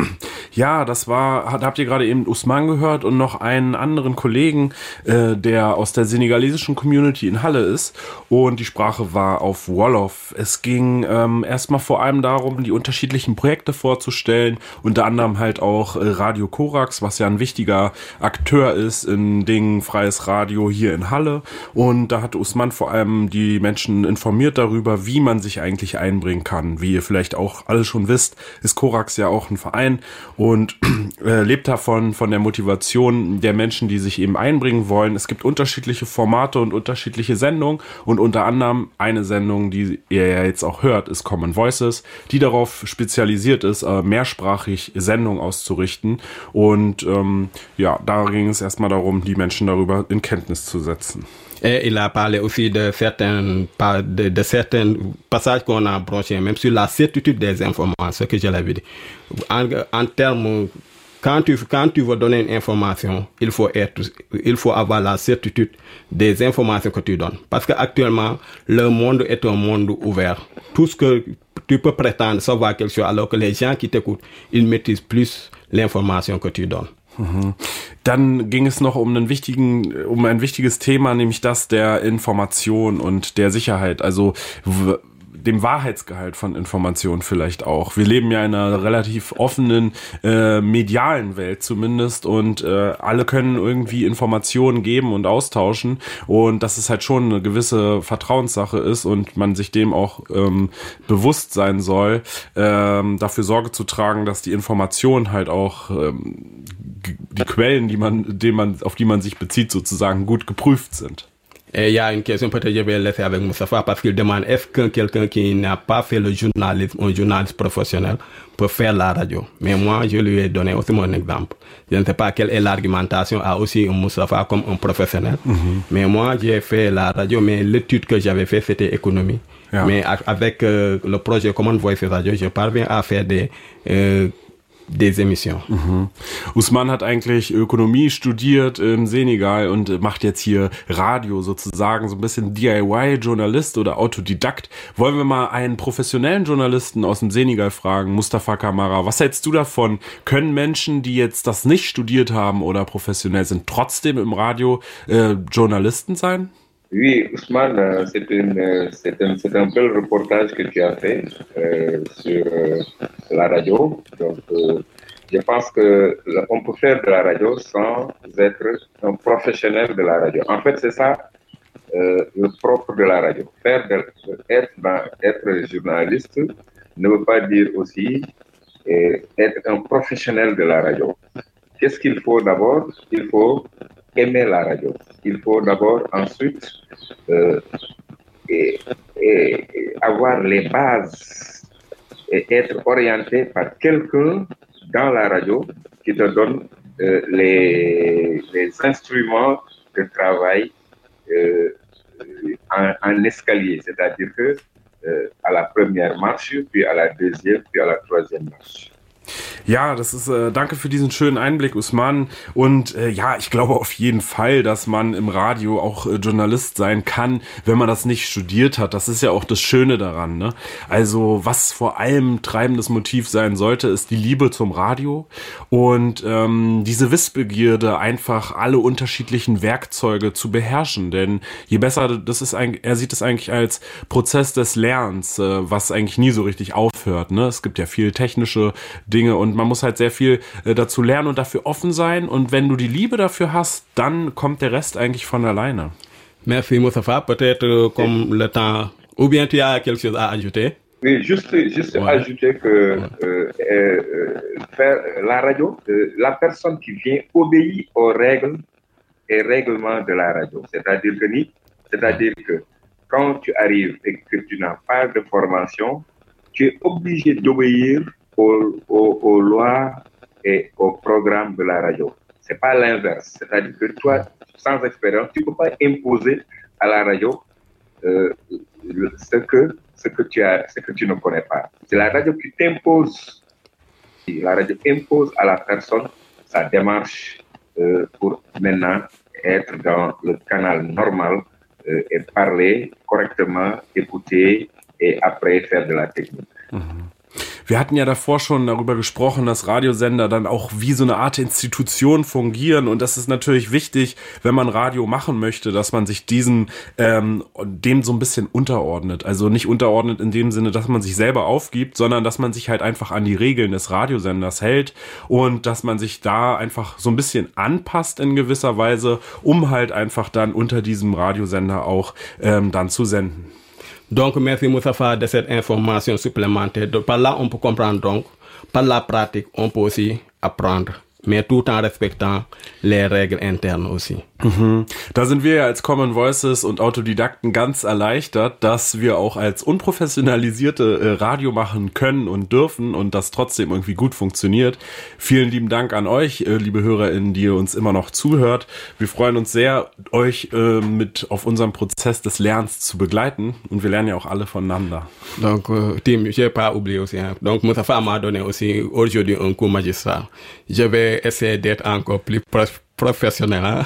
Ja, das war, habt ihr gerade eben Usman gehört und noch einen anderen Kollegen, äh, der aus der senegalesischen Community in Halle ist, und die Sprache war auf Wolof. Es ging ähm, erstmal vor allem darum, die unterschiedlichen Projekte vorzustellen, unter anderem halt auch äh, Radio Corax, was ja ein wichtiger Akteur ist in Dingen freies Radio hier in Halle, und da hat Usman vor allem die Menschen informiert darüber, wie man sich eigentlich einbringen kann. Wie ihr vielleicht auch alle schon wisst, ist Corax ja auch ein Verein und äh, lebt davon, von der Motivation der Menschen, die sich eben einbringen wollen. Es gibt unterschiedliche Formate und unterschiedliche Sendungen, und unter anderem eine Sendung, die ihr ja jetzt auch hört, ist Common Voices, die darauf spezialisiert ist, äh, mehrsprachig Sendungen auszurichten, und ähm, ja, da ging es erstmal darum, die Menschen darüber in Kenntnis zu setzen. Et il a parlé aussi de certains, de, de certains passages qu'on a brochés, même sur la certitude des informations, ce que je l'avais dit. En, en termes quand tu, quand tu veux donner une information, il faut être, il faut avoir la certitude des informations que tu donnes. Parce qu'actuellement, le monde est un monde ouvert. Tout ce que tu peux prétendre savoir quelque chose, alors que les gens qui t'écoutent, ils maîtrisent plus l'information que tu donnes. Mhm. Dann ging es noch um einen wichtigen, um ein wichtiges Thema, nämlich das der Information und der Sicherheit. Also w- dem Wahrheitsgehalt von Informationen vielleicht auch. Wir leben ja in einer relativ offenen, äh, medialen Welt zumindest und äh, alle können irgendwie Informationen geben und austauschen und dass es halt schon eine gewisse Vertrauenssache ist und man sich dem auch ähm, bewusst sein soll, ähm, dafür Sorge zu tragen, dass die Informationen halt auch ähm, die Quellen, die man, die man, auf die man sich bezieht, sozusagen gut geprüft sind. Et il y a une question, peut-être je vais laisser avec Moustapha, parce qu'il demande, est-ce que quelqu'un qui n'a pas fait le journalisme, un journaliste professionnel, peut faire la radio? Mais moi, je lui ai donné aussi mon exemple. Je ne sais pas quelle est l'argumentation à aussi un Moustapha comme un professionnel. Mm-hmm. Mais moi, j'ai fait la radio, mais l'étude que j'avais fait, c'était économie. Ja. Mais avec euh, le projet Common Voice Radio, je parviens à faire des... Euh, des Emissions. Mhm. Usman hat eigentlich Ökonomie studiert im Senegal und macht jetzt hier Radio sozusagen, so ein bisschen D I Y-Journalist oder Autodidakt. Wollen wir mal einen professionellen Journalisten aus dem Senegal fragen, Mustafa Kamara, was hältst du davon? Können Menschen, die jetzt das nicht studiert haben oder professionell sind, trotzdem im Radio äh, Journalisten sein? Oui, Ousmane, c'est, une, c'est, un, c'est un bel reportage que tu as fait euh, sur euh, la radio. Donc, euh, je pense qu'on peut faire de la radio sans être un professionnel de la radio. En fait, c'est ça euh, le propre de la radio. Faire de, être, dans, être journaliste ne veut pas dire aussi euh, être un professionnel de la radio. Qu'est-ce qu'il faut d'abord? Il faut aimer la radio. Il faut d'abord ensuite euh, et, et, et avoir les bases et être orienté par quelqu'un dans la radio qui te donne euh, les, les instruments de travail euh, en, en escalier, c'est-à-dire que euh, à la première marche, puis à la deuxième, puis à la troisième marche. Ja, das ist, äh, danke für diesen schönen Einblick, Usman. Und äh, ja, ich glaube auf jeden Fall, dass man im Radio auch äh, Journalist sein kann, wenn man das nicht studiert hat. Das ist ja auch das Schöne daran, ne? Also, was vor allem treibendes Motiv sein sollte, ist die Liebe zum Radio und ähm, diese Wissbegierde, einfach alle unterschiedlichen Werkzeuge zu beherrschen. Denn je besser, das ist eigentlich, er sieht es eigentlich als Prozess des Lernens, äh, was eigentlich nie so richtig aufhört, ne? Es gibt ja viel technische Dinge und man muss halt sehr viel äh, dazu lernen und dafür offen sein. Und wenn du die Liebe dafür hast, dann kommt der Rest eigentlich von alleine. Merci Moustapha. Peut-être euh, comme le temps... Ou bien tu as quelque chose à ajouter? Oui, juste, juste ouais. ajouter que ouais. euh, euh, faire la radio, euh, la personne qui vient obéit aux règles et règlements de la radio. C'est-à-dire que, ni, c'est-à-dire que quand tu arrives et que tu n'as pas de formation, tu es obligé d'obéir Aux, aux, aux lois et aux programmes de la radio. C'est pas l'inverse. C'est-à-dire que toi, sans expérience, tu peux pas imposer à la radio euh, ce que ce que tu as, ce que tu ne connais pas. C'est la radio qui t'impose. La radio impose à la personne sa démarche euh, pour maintenant être dans le canal normal euh, et parler correctement, écouter et après faire de la technique. Mhm. Wir hatten ja davor schon darüber gesprochen, dass Radiosender dann auch wie so eine Art Institution fungieren und das ist natürlich wichtig, wenn man Radio machen möchte, dass man sich diesem ähm, dem so ein bisschen unterordnet. Also nicht unterordnet in dem Sinne, dass man sich selber aufgibt, sondern dass man sich halt einfach an die Regeln des Radiosenders hält und dass man sich da einfach so ein bisschen anpasst in gewisser Weise, um halt einfach dann unter diesem Radiosender auch ähm, dann zu senden. Donc, merci Moustapha de cette information supplémentaire. Donc, par là, on peut comprendre donc, par la pratique, on peut aussi apprendre, mais tout en respectant les règles internes aussi. Mhm. Da sind wir ja als Common Voices und Autodidakten ganz erleichtert, dass wir auch als unprofessionalisierte äh, Radio machen können und dürfen und das trotzdem irgendwie gut funktioniert. Vielen lieben Dank an euch, äh, liebe HörerInnen, die ihr uns immer noch zuhört. Wir freuen uns sehr, euch äh, mit auf unserem Prozess des Lernens zu begleiten und wir lernen ja auch alle voneinander. Donc, euh, Tim, je n'ai pas oublié aussi. Hein. Donc, Moustapha m'a donné aussi aujourd'hui un cours magistral. Je vais vais essayer d'être encore plus prof- professionnel. Hein?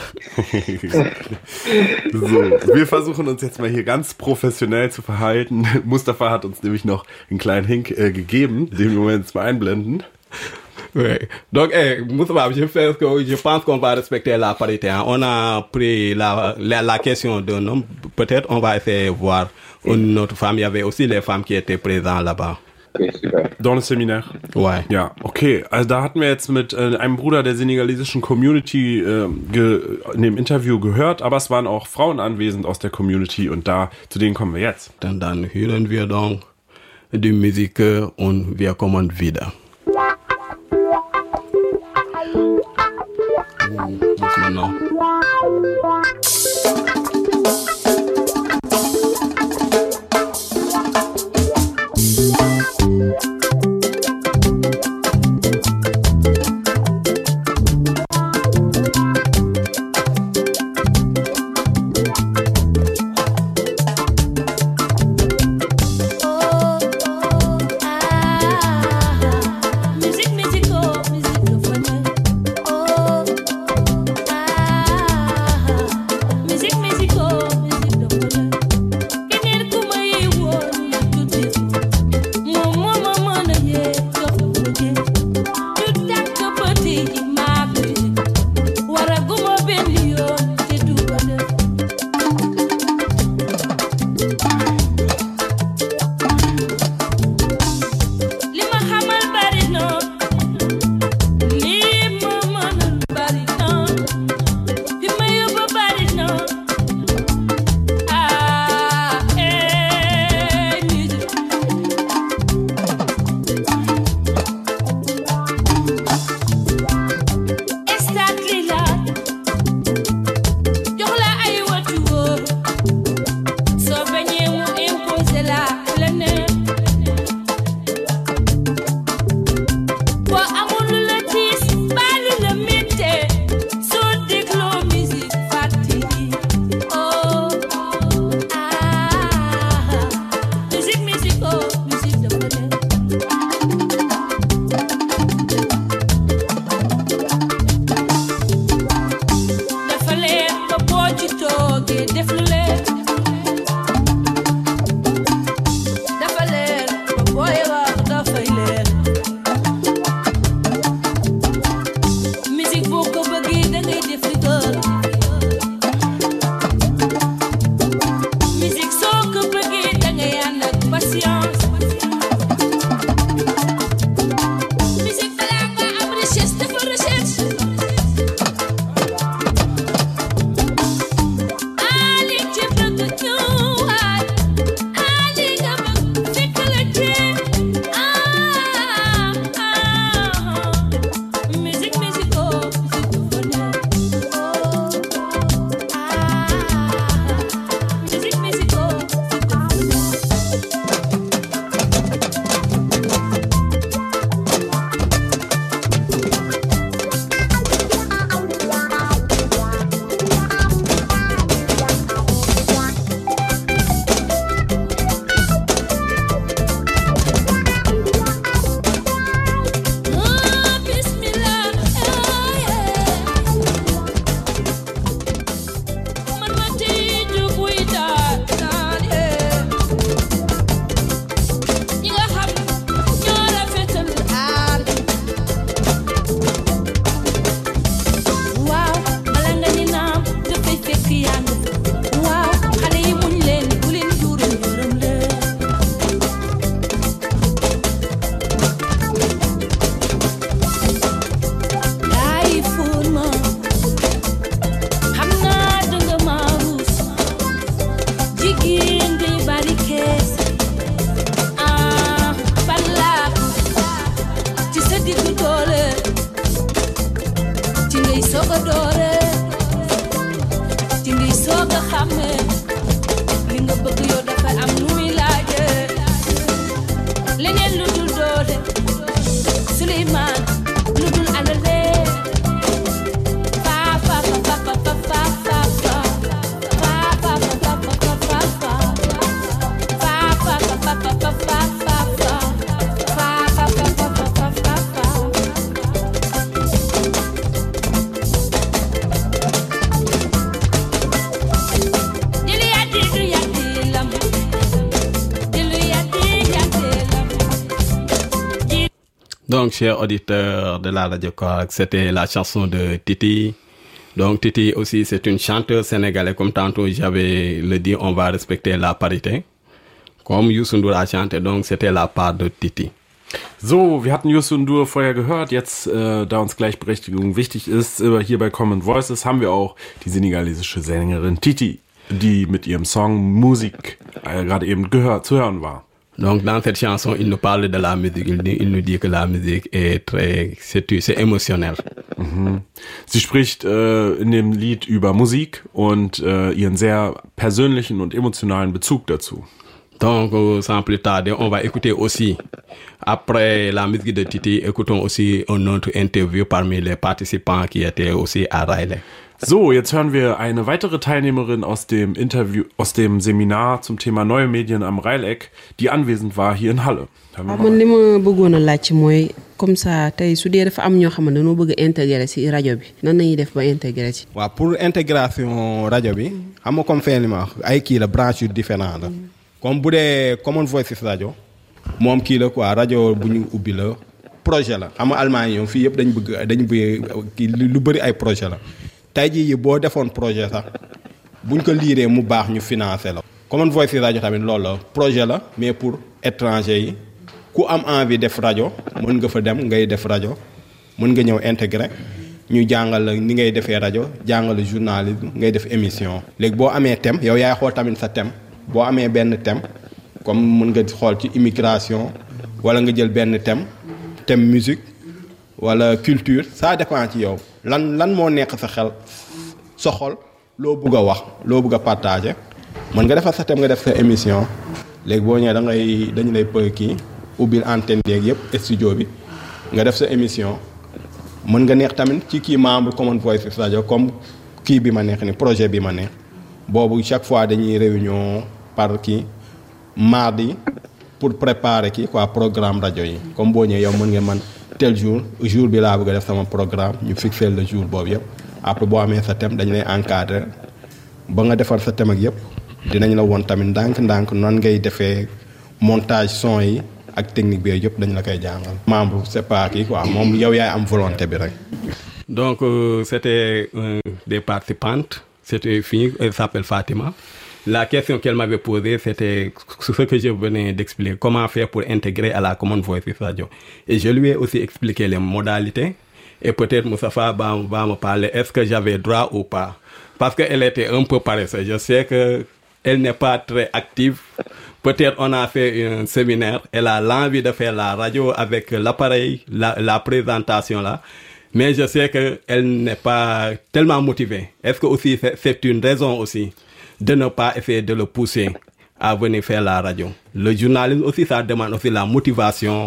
So, wir versuchen uns jetzt mal hier ganz professionell zu verhalten. Mustafa hat uns nämlich noch einen kleinen Hink äh, gegeben, den wir jetzt mal einblenden. Oui. Donc, eh, Moussa, je, fais que, je pense qu'on va respecter la parité. Hein. On a pris la, la, la question d'un homme. Peut-être on va essayer de voir une autre femme. Il y avait aussi les femmes qui étaient présentes là-bas. Okay, super. Dans le Seminar. Ouais. Ja, okay. Also da hatten wir jetzt mit äh, einem Bruder der senegalesischen Community äh, ge, in dem Interview gehört, aber es waren auch Frauen anwesend aus der Community und da zu denen kommen wir jetzt. Dann, dann hören wir donc die Musik und wir kommen wieder. Muss man noch. Musique, musique, Donc, chers auditeurs de la Radio Corax, c'était la chanson de Titi. Donc, Titi aussi, c'est une chanteuse sénégalaise. Comme tantôt j'avais le dit, on va respecter la parité. Comme Youssou N'Dour a chanté, donc c'était la part de Titi. So, wir hatten Youssou N'Dour vorher gehört. Jetzt, äh, da uns Gleichberechtigung wichtig ist, äh, hier bei Common Voices haben wir auch die senegalesische Sängerin Titi, die mit ihrem Song Musik äh, gerade eben gehört, zu hören war. Donc dans cette chanson, il nous parle de la musique, il, il nous dit que la musique est très, c'est, c'est émotionnel. Mhm. Sie spricht äh, in dem Lied über Musik und äh, ihren sehr persönlichen und emotionalen Bezug dazu. Donc sans plus tarder, on va écouter aussi, après la musique de Titi, écoutons aussi une autre interview parmi les participants qui étaient aussi à Riley. So, jetzt hören wir eine weitere Teilnehmerin aus dem Interview, aus dem Seminar zum Thema neue Medien am Reileck, die anwesend war hier in Halle. man li ma bëggoon a laaj mooy comme ça tey su dee dafa am ñoo xam ne dañoo bëgg a intégrer ci rajo bi nan nañuy def ba intégrer ci. waaw pour intégration rajo bi xam nga comme fee li ma wax ay kii la branche yu différent la comme bu dee Common Voices rajo moom kii la quoi rajo bu ñu ubbi la projet la xam nga Allemagne ñoom fii yëpp dañ bëgg dañ bëgg kii lu bëri ay projet la. tey jii boo defoon projet sax buñ ko liiree mu baax ñu financé la. Common Voices rajo tamit loolu la projet la mais pour étranger yi ku am envie def rajo mën nga fa dem ngay def rajo mën nga ñëw intégré ñu jàngal la ni ngay defee rajo jàngal la journalisme ngay def émission. léegi boo amee thème yow yaay xool tamit sa thème boo amee benn thème comme mën nga xool ci immigration wala nga jël benn thème thème musique wala culture ça dépend ci yow. lan lan moo nekk sa xel sa xol loo bëgg a wax loo bëgg a partager mën nga defar sa thème nga def sa émission léegi boo ñëwee da ngay dañu lay pël kii ubbil antenne yeeg yëpp studio bi nga def sa émission mën nga neex tamit ci kii membre Common Voices rajo comme kii bi ma neex ni projet bi ma neex boobu chaque fois dañuy réunion par kii mardi pour préparer kii quoi programme rajo yi comme boo ñëwee yow mën nga man tel jour jour bi laa bëgg a def sama programme ñu fixer le jour boobu yëpp après boo amee sa thème dañu lay encadrer ba nga defar sa thème ak yëpp dinañ la woon tamit ndànk-ndànk noonu ngay defee montage son yi ak technique bi yëpp dañ la koy jàngal. membre c'est pas kii quoi moom yow yaay am volonté bi rek. Donc euh, c'était euh, des participantes, c'était fini, elle s'appelle Fatima. La question qu'elle m'avait posée, c'était ce que je venais d'expliquer, comment faire pour intégrer à la Common Voices Radio. Et je lui ai aussi expliqué les modalités. Et peut-être Moustapha va, va me parler, est-ce que j'avais droit ou pas? Parce qu'elle était un peu paresseuse. Je sais qu'elle n'est pas très active. Peut-être on a fait un séminaire, elle a l'envie de faire la radio avec l'appareil, la, la présentation là. Mais je sais qu'elle n'est pas tellement motivée. Est-ce que aussi c'est, c'est une raison aussi de ne pas essayer de le pousser à venir faire la radio? Le journalisme aussi, ça demande aussi la motivation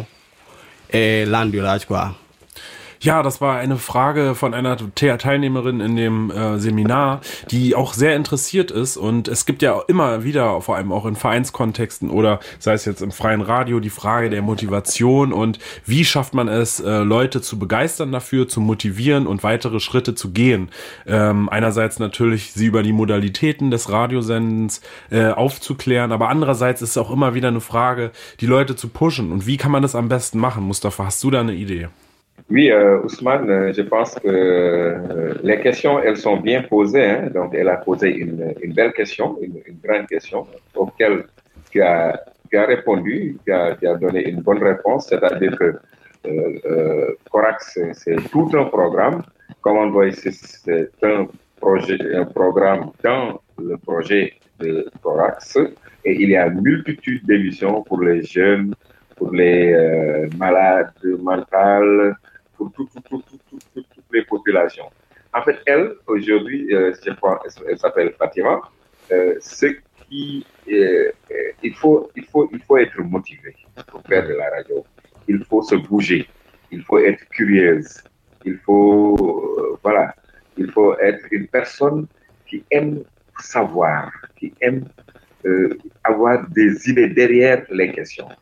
et l'endurage, quoi. Ja, das war eine Frage von einer Teilnehmerin in dem äh, Seminar, die auch sehr interessiert ist, und es gibt ja immer wieder, vor allem auch in Vereinskontexten oder sei es jetzt im freien Radio, die Frage der Motivation und wie schafft man es, äh, Leute zu begeistern dafür, zu motivieren und weitere Schritte zu gehen. Ähm, einerseits natürlich sie über die Modalitäten des Radiosendens äh, aufzuklären, aber andererseits ist es auch immer wieder eine Frage, die Leute zu pushen. Und wie kann man das am besten machen? Mustafa, hast du da eine Idee? Oui, euh, Ousmane, je pense que euh, les questions, elles sont bien posées. Hein? Donc, elle a posé une, une belle question, une, une grande question, auquel tu as, tu as répondu, tu as, tu as donné une bonne réponse, c'est-à-dire que euh, euh, Corax, c'est, c'est tout un programme. Common Voices, c'est un projet, un programme dans le projet de Corax, et il y a une multitude d'émissions pour les jeunes, pour les euh, malades mentales, pour tout, tout, tout, tout, tout, tout, toutes les populations. En fait, elle, aujourd'hui, euh, je crois, elle s'appelle Fatima. Euh, ce qui, euh, il faut, il faut, il faut être motivé pour faire de la radio. Il faut se bouger. Il faut être curieuse. Il faut, euh, voilà, il faut être une personne qui aime savoir, qui aime euh, avoir des idées derrière les questions.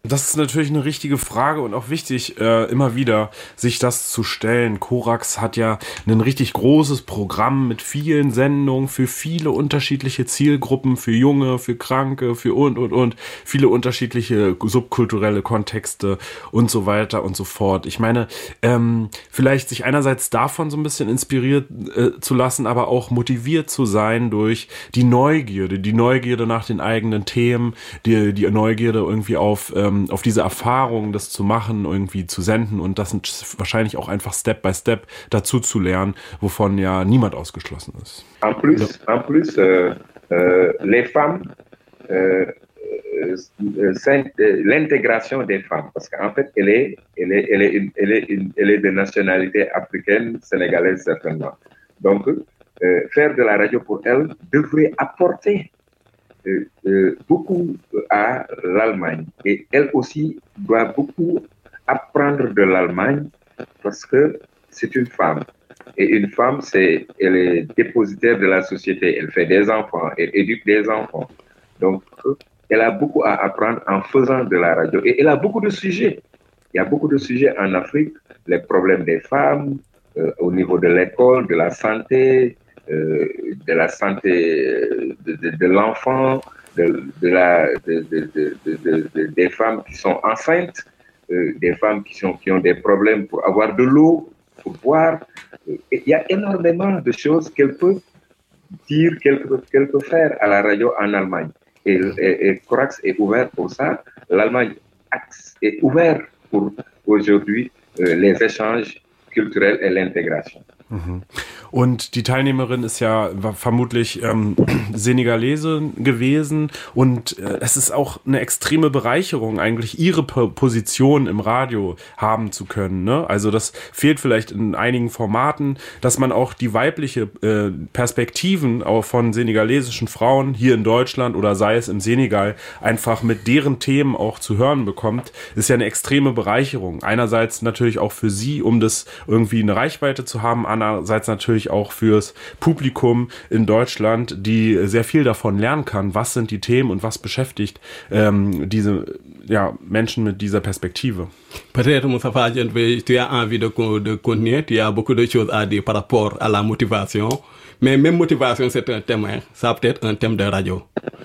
Das ist natürlich eine richtige Frage und auch wichtig, äh, immer wieder sich das zu stellen. Korax hat ja ein richtig großes Programm mit vielen Sendungen für viele unterschiedliche Zielgruppen, für Junge, für Kranke, für und, und, und, viele unterschiedliche subkulturelle Kontexte und so weiter und so fort. Ich meine, ähm, vielleicht sich einerseits davon so ein bisschen inspiriert äh, zu lassen, aber auch motiviert zu sein durch die Neugierde, die Neugierde nach den eigenen Themen, die, die Neugierde irgendwie auf ähm, auf diese Erfahrung, das zu machen, irgendwie zu senden und das wahrscheinlich auch einfach Step by Step dazu zu lernen, wovon ja niemand ausgeschlossen ist. En plus, en plus euh, euh, les femmes, euh, euh, l'intégration des femmes, parce qu'en fait, elle est, elle est, elle est, une, elle est, une, elle est de nationalité africaine, sénégalaise certainement. Donc, euh, faire de la radio pour elle devrait apporter Euh, euh, beaucoup à l'Allemagne et elle aussi doit beaucoup apprendre de l'Allemagne parce que c'est une femme et une femme c'est elle est dépositaire de la société, elle fait des enfants, elle éduque des enfants, donc elle a beaucoup à apprendre en faisant de la radio et elle a beaucoup de sujets, il y a beaucoup de sujets en Afrique, les problèmes des femmes euh, au niveau de l'école, de la santé, Euh, de la santé de, de, de l'enfant, de, de la, de, de, de, de, des femmes qui sont enceintes, euh, des femmes qui, sont, qui ont des problèmes pour avoir de l'eau, pour boire. Il y a énormément de choses qu'elle peut dire, qu'elle peut, qu'elle peut faire à la radio en Allemagne. Et, et, et Korax est ouvert pour ça. L'Allemagne est ouverte pour aujourd'hui euh, les échanges culturels et l'intégration. Mhm. Und die Teilnehmerin ist ja vermutlich ähm, Senegalese gewesen und äh, es ist auch eine extreme Bereicherung, eigentlich ihre P- Position im Radio haben zu können. Ne? Also das fehlt vielleicht in einigen Formaten, dass man auch die weibliche äh, Perspektiven auch von senegalesischen Frauen hier in Deutschland oder sei es im Senegal einfach mit deren Themen auch zu hören bekommt, ist ja eine extreme Bereicherung. Einerseits natürlich auch für sie, um das irgendwie eine Reichweite zu haben, andererseits natürlich auch fürs Publikum in Deutschland, die sehr viel davon lernen kann, was sind die Themen und was beschäftigt ähm, diese ja, Menschen mit dieser Perspektive. Peut-être, Moustapha, tu as envie de, de continuer, tu as beaucoup de choses à dire par rapport à la motivation, mais même motivation, c'est un thème, hein. Ça peut être un thème de radio.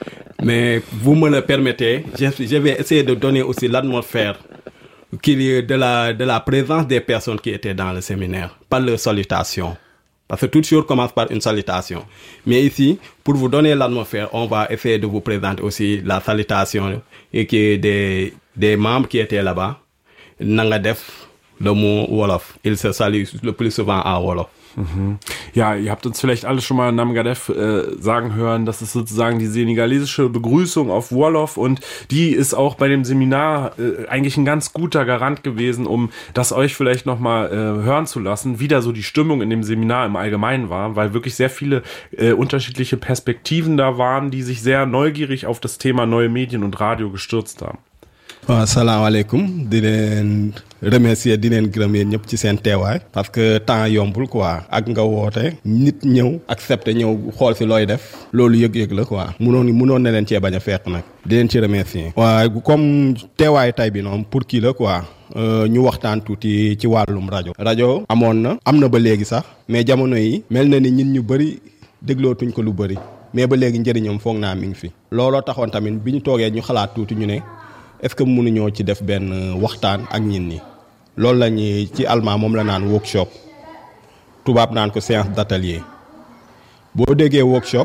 Mais vous me le permettez, je, je vais essayer de donner aussi l'atmosphère qu'il y ait de la, de la présence des personnes qui étaient dans le séminaire, par leur salutation. Parce que toute chose commence par une salutation. Mais ici, pour vous donner l'atmosphère, on va essayer de vous présenter aussi la salutation et qui est des, des membres qui étaient là-bas. Nangadef, le mot Wolof. Il se salue le plus souvent à Wolof. Mhm. Ja, ihr habt uns vielleicht alle schon mal Namgadef äh, sagen hören, das ist sozusagen die senegalesische Begrüßung auf Wolof und die ist auch bei dem Seminar äh, eigentlich ein ganz guter Garant gewesen, um das euch vielleicht nochmal äh, hören zu lassen, wie da so die Stimmung in dem Seminar im Allgemeinen war, weil wirklich sehr viele äh, unterschiedliche Perspektiven da waren, die sich sehr neugierig auf das Thema neue Medien und Radio gestürzt haben. waaw salaamaaleykum di leen remercier di leen gërëm yéen ñëpp ci seen teewaay parce que temps yombul quoi ak nga woote nit ñëw accepter ñëw xool si looy def loolu yëg-yëg la quoi munoon munoon na leen cee bañ a fekk nag di leen ci remercier waaye comme teewaay tay bi noonu pour kii la quoi ñu waxtaan tuuti ci wàllum rajo rajo amoon na am na ba léegi sax mais jamono yi mel na ni ñin ñu bëri déglootuñ ko lu bëri mais ba léegi njëriñam foog naa mi ngi fi looloo taxoon tamit bi ñu toogee ñu xalaat tuuti ñu ne est-ce que mënuñoo ci def benn waxtaan ak ñin ñi loolu la ñuy ci allemand moom la naan workshop tubaab naan ko séance d'atelier boo déggee workshop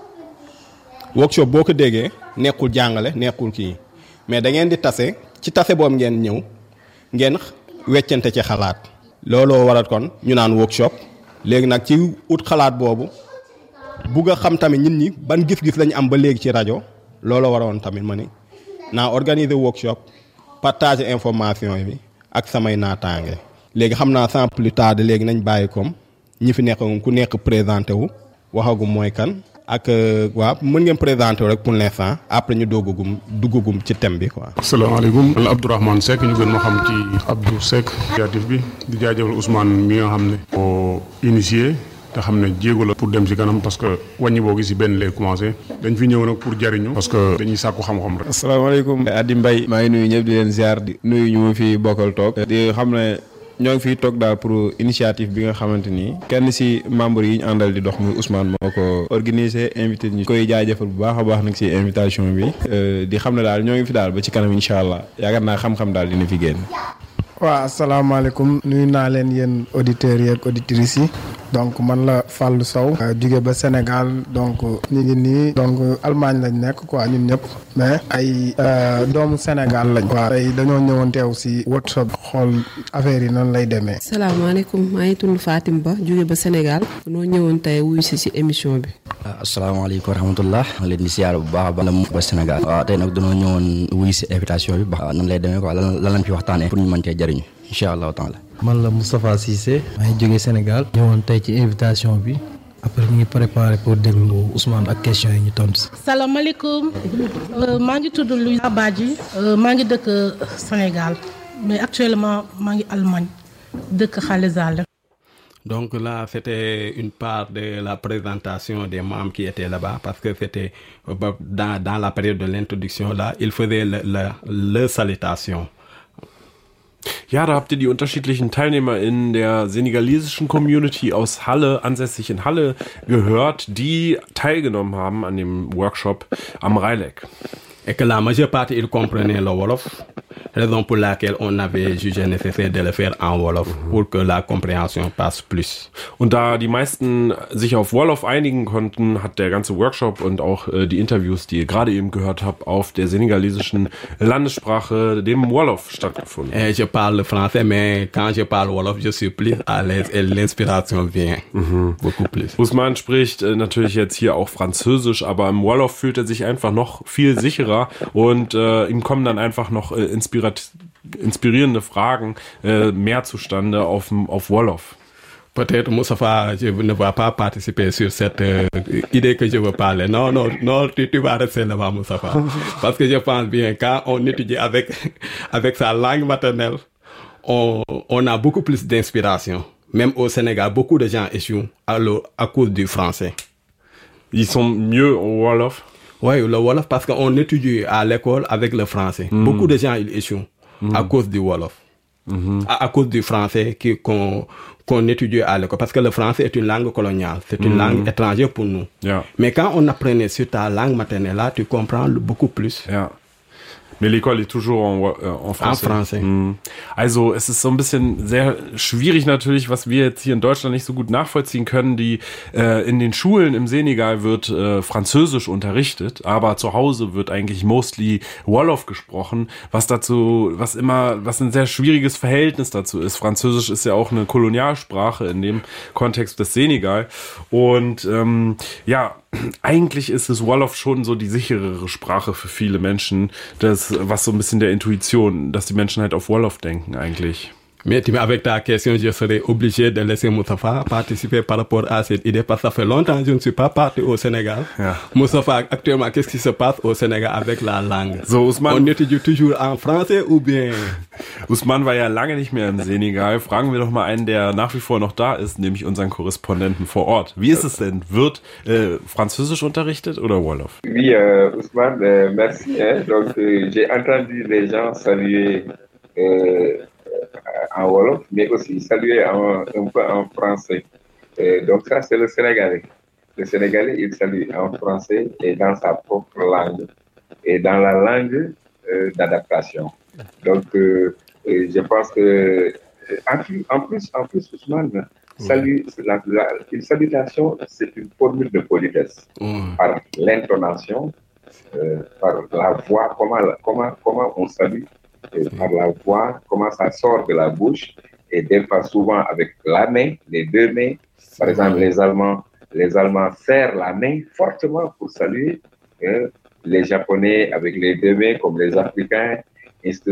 workshop boo ko déggee nekkul jàngale nekkul kii mais da ngeen di tase ci tase boobu ngeen ñëw ngeen weccante ci xalaat looloo waral kon ñu naan workshop léegi nag ci ut xalaat boobu bugg a xam tamit ñin ñi ban gis-gis lañu am ba léegi ci rajo looloo waroon tamit ma ni naa organiser workshop partager information bi ak samay naataange léegi xam naa sans plus tarder léegi nañ bàyyi comme ñi fi nekk ku nekk présenté wu waxagum mooy kan ak waaw mën ngeen présenté wu rek pour l'instant après ñu doogagum duggagum ci thème bi quoi. asalaamaaleykum man Abdourahmane Seck ñu gën ma xam ci Abdou Seck créatif bi di jaajëfal Ousmane mi nga xam ne moo initié te xam ne jéego la pour dem si kanam parce que wàññi boo gis si benn lay commencé dañ fi ñëw nag pour jariñu parce que dañuy sàkku xam-xam rek. asalaamaaleykum Adi Mbaye maa ngi nuyu ñëpp di leen ziar di nuyu ñu ma fi bokkal toog di xam ne ñoo ngi fiy toog daal pour initiative bi nga xamante ni kenn si membre yi ñu àndal di dox muy Ousmane moo ko organisé invité ñu koy jaajëfal bu baax a baax nag si invitation bi di xam ne daal ñoo ngi fi daal ba ci kanam incha allah yaakaar naa xam-xam daal dina fi génn. waaw asalaamaaleykum nuyu naa leen yéen auditeurs yi ak auditrices yi donc man la Fallou Sow jóge ba Sénégal donc ñu ngi nii donc Allemagne lañ nekk quoi ñun ñëpp mais ay doomu Sénégal lañ quoi tey dañoo ñëwoon teew si workshop xool affaire yi nan lay demee. salaamaaleykum maa ngi tudd Fatim Ba jóge ba Sénégal noo ñëwoon tey wuyu si si émission bi. asalaamaaleykum wa rahmatullah ma leen di siyaar bu baax a baax la mu ba Sénégal waaw tey nag dañoo ñëwoon wuyu si invitation bi ba nan lay demee quoi lan lan lañ fi waxtaanee pour ñu mën cee jëriñu incha allahu taala. man la Moustapha Cissé maa ngi jógee Sénégal ñëwoon tey ci invitation bi après ñu ngi préparé pour déglu Ousmane ak question yi ñu tontu si. salaamaaleykum maa ngi tudd Louisa Badji maa ngi dëkk Sénégal mais actuellement maa ngi Allemagne dëkk Xalizal. Donc là, c'était une part de la présentation des membres qui étaient là-bas parce que c'était dans, dans la période de l'introduction là, ils faisaient le, le, le salutation. Ja, da habt ihr die unterschiedlichen Teilnehmer in der senegalesischen Community aus Halle, ansässig in Halle, gehört, die teilgenommen haben an dem Workshop am Raileck. Et que la majeure partie, ils comprenaient le Wolof, raison pour laquelle on avait jugé nécessaire de le faire en Wolof, pour que la compréhension passe plus. Und da die meisten sich auf Wolof einigen konnten, hat der ganze Workshop und auch äh, die Interviews, die ihr gerade eben gehört habt, auf der senegalesischen Landessprache, dem Wolof, stattgefunden. Et je parle français, mais quand je parle Wolof, je suis plus à l'aise et l'inspiration vient mhm. beaucoup plus. Ousmane spricht äh, natürlich jetzt hier auch Französisch, aber im Wolof fühlt er sich einfach noch viel sicherer und äh, ihm kommen dann einfach noch äh, inspirat- inspirierende Fragen äh, mehr zustande auf, auf Wolof. Peut-être, Moustapha, je ne vais pas participer sur cette euh, idée que je veux parler. Non, non, non, tu, tu vas rester là-bas, Moustapha. Parce que je pense bien, quand on étudie avec, avec sa langue maternelle, on, on a beaucoup plus d'inspiration. Même au Sénégal, beaucoup de gens échouent à, le, à cause du français. Ils sont mieux au Wolof? Oui, le Wolof, parce qu'on étudie à l'école avec le français. Mm. Beaucoup de gens ils échouent mm. à cause du Wolof. Mm-hmm. À, à cause du français qui, qu'on, qu'on étudie à l'école. Parce que le français est une langue coloniale. C'est une mm. langue étrangère pour nous. Ja. Mais quand on apprenait sur ta langue maternelle, là, tu comprends beaucoup plus. Ja. Mais l'école est toujours en, äh, en français. En français. Mhm. Also es ist so ein bisschen sehr schwierig natürlich, was wir jetzt hier in Deutschland nicht so gut nachvollziehen können. Die äh, in den Schulen im Senegal wird äh, Französisch unterrichtet, aber zu Hause wird eigentlich mostly Wolof gesprochen, was dazu, was immer, was ein sehr schwieriges Verhältnis dazu ist. Französisch ist ja auch eine Kolonialsprache in dem Kontext des Senegal. Und ähm, ja, eigentlich ist es Wolof schon so die sicherere Sprache für viele Menschen, das, was so ein bisschen der Intuition, dass die Menschen halt auf Wolof denken eigentlich. Mais avec ta question, je serais obligé de laisser Moustapha participer par rapport à cette idée parce que ça fait longtemps que je ne suis pas parti au Sénégal. Ja. Moustapha, actuellement, qu'est-ce qui se passe au Sénégal avec la langue? So, Ousmane, on étudie toujours en français ou bien? Ousmane war ja lange nicht mehr im Senegal. Fragen wir doch mal einen, der nach wie vor noch da ist, nämlich unseren Korrespondenten vor Ort. Wie ist es denn? Wird äh, Französisch unterrichtet oder Wolof? Oui, euh, Ousmane, euh, merci. Hein. Donc, euh, j'ai entendu les gens saluer euh, en Wolof, mais aussi saluer en, un peu en français. Euh, donc ça, c'est le Sénégalais. Le Sénégalais, il salue en français et dans sa propre langue et dans la langue euh, d'adaptation. Donc, euh, je pense que en plus, en plus, en plus Ousmane, salut, la, la, une salutation, c'est une formule de politesse mmh. par l'intonation, euh, par la voix, comment, comment, comment on salue. Et par la voix, comment ça sort de la bouche, et des fois souvent avec la main, les deux mains. Par exemple, les Allemands, les Allemands serrent la main fortement pour saluer. Euh, les Japonais avec les deux mains, comme les Africains, ainsi de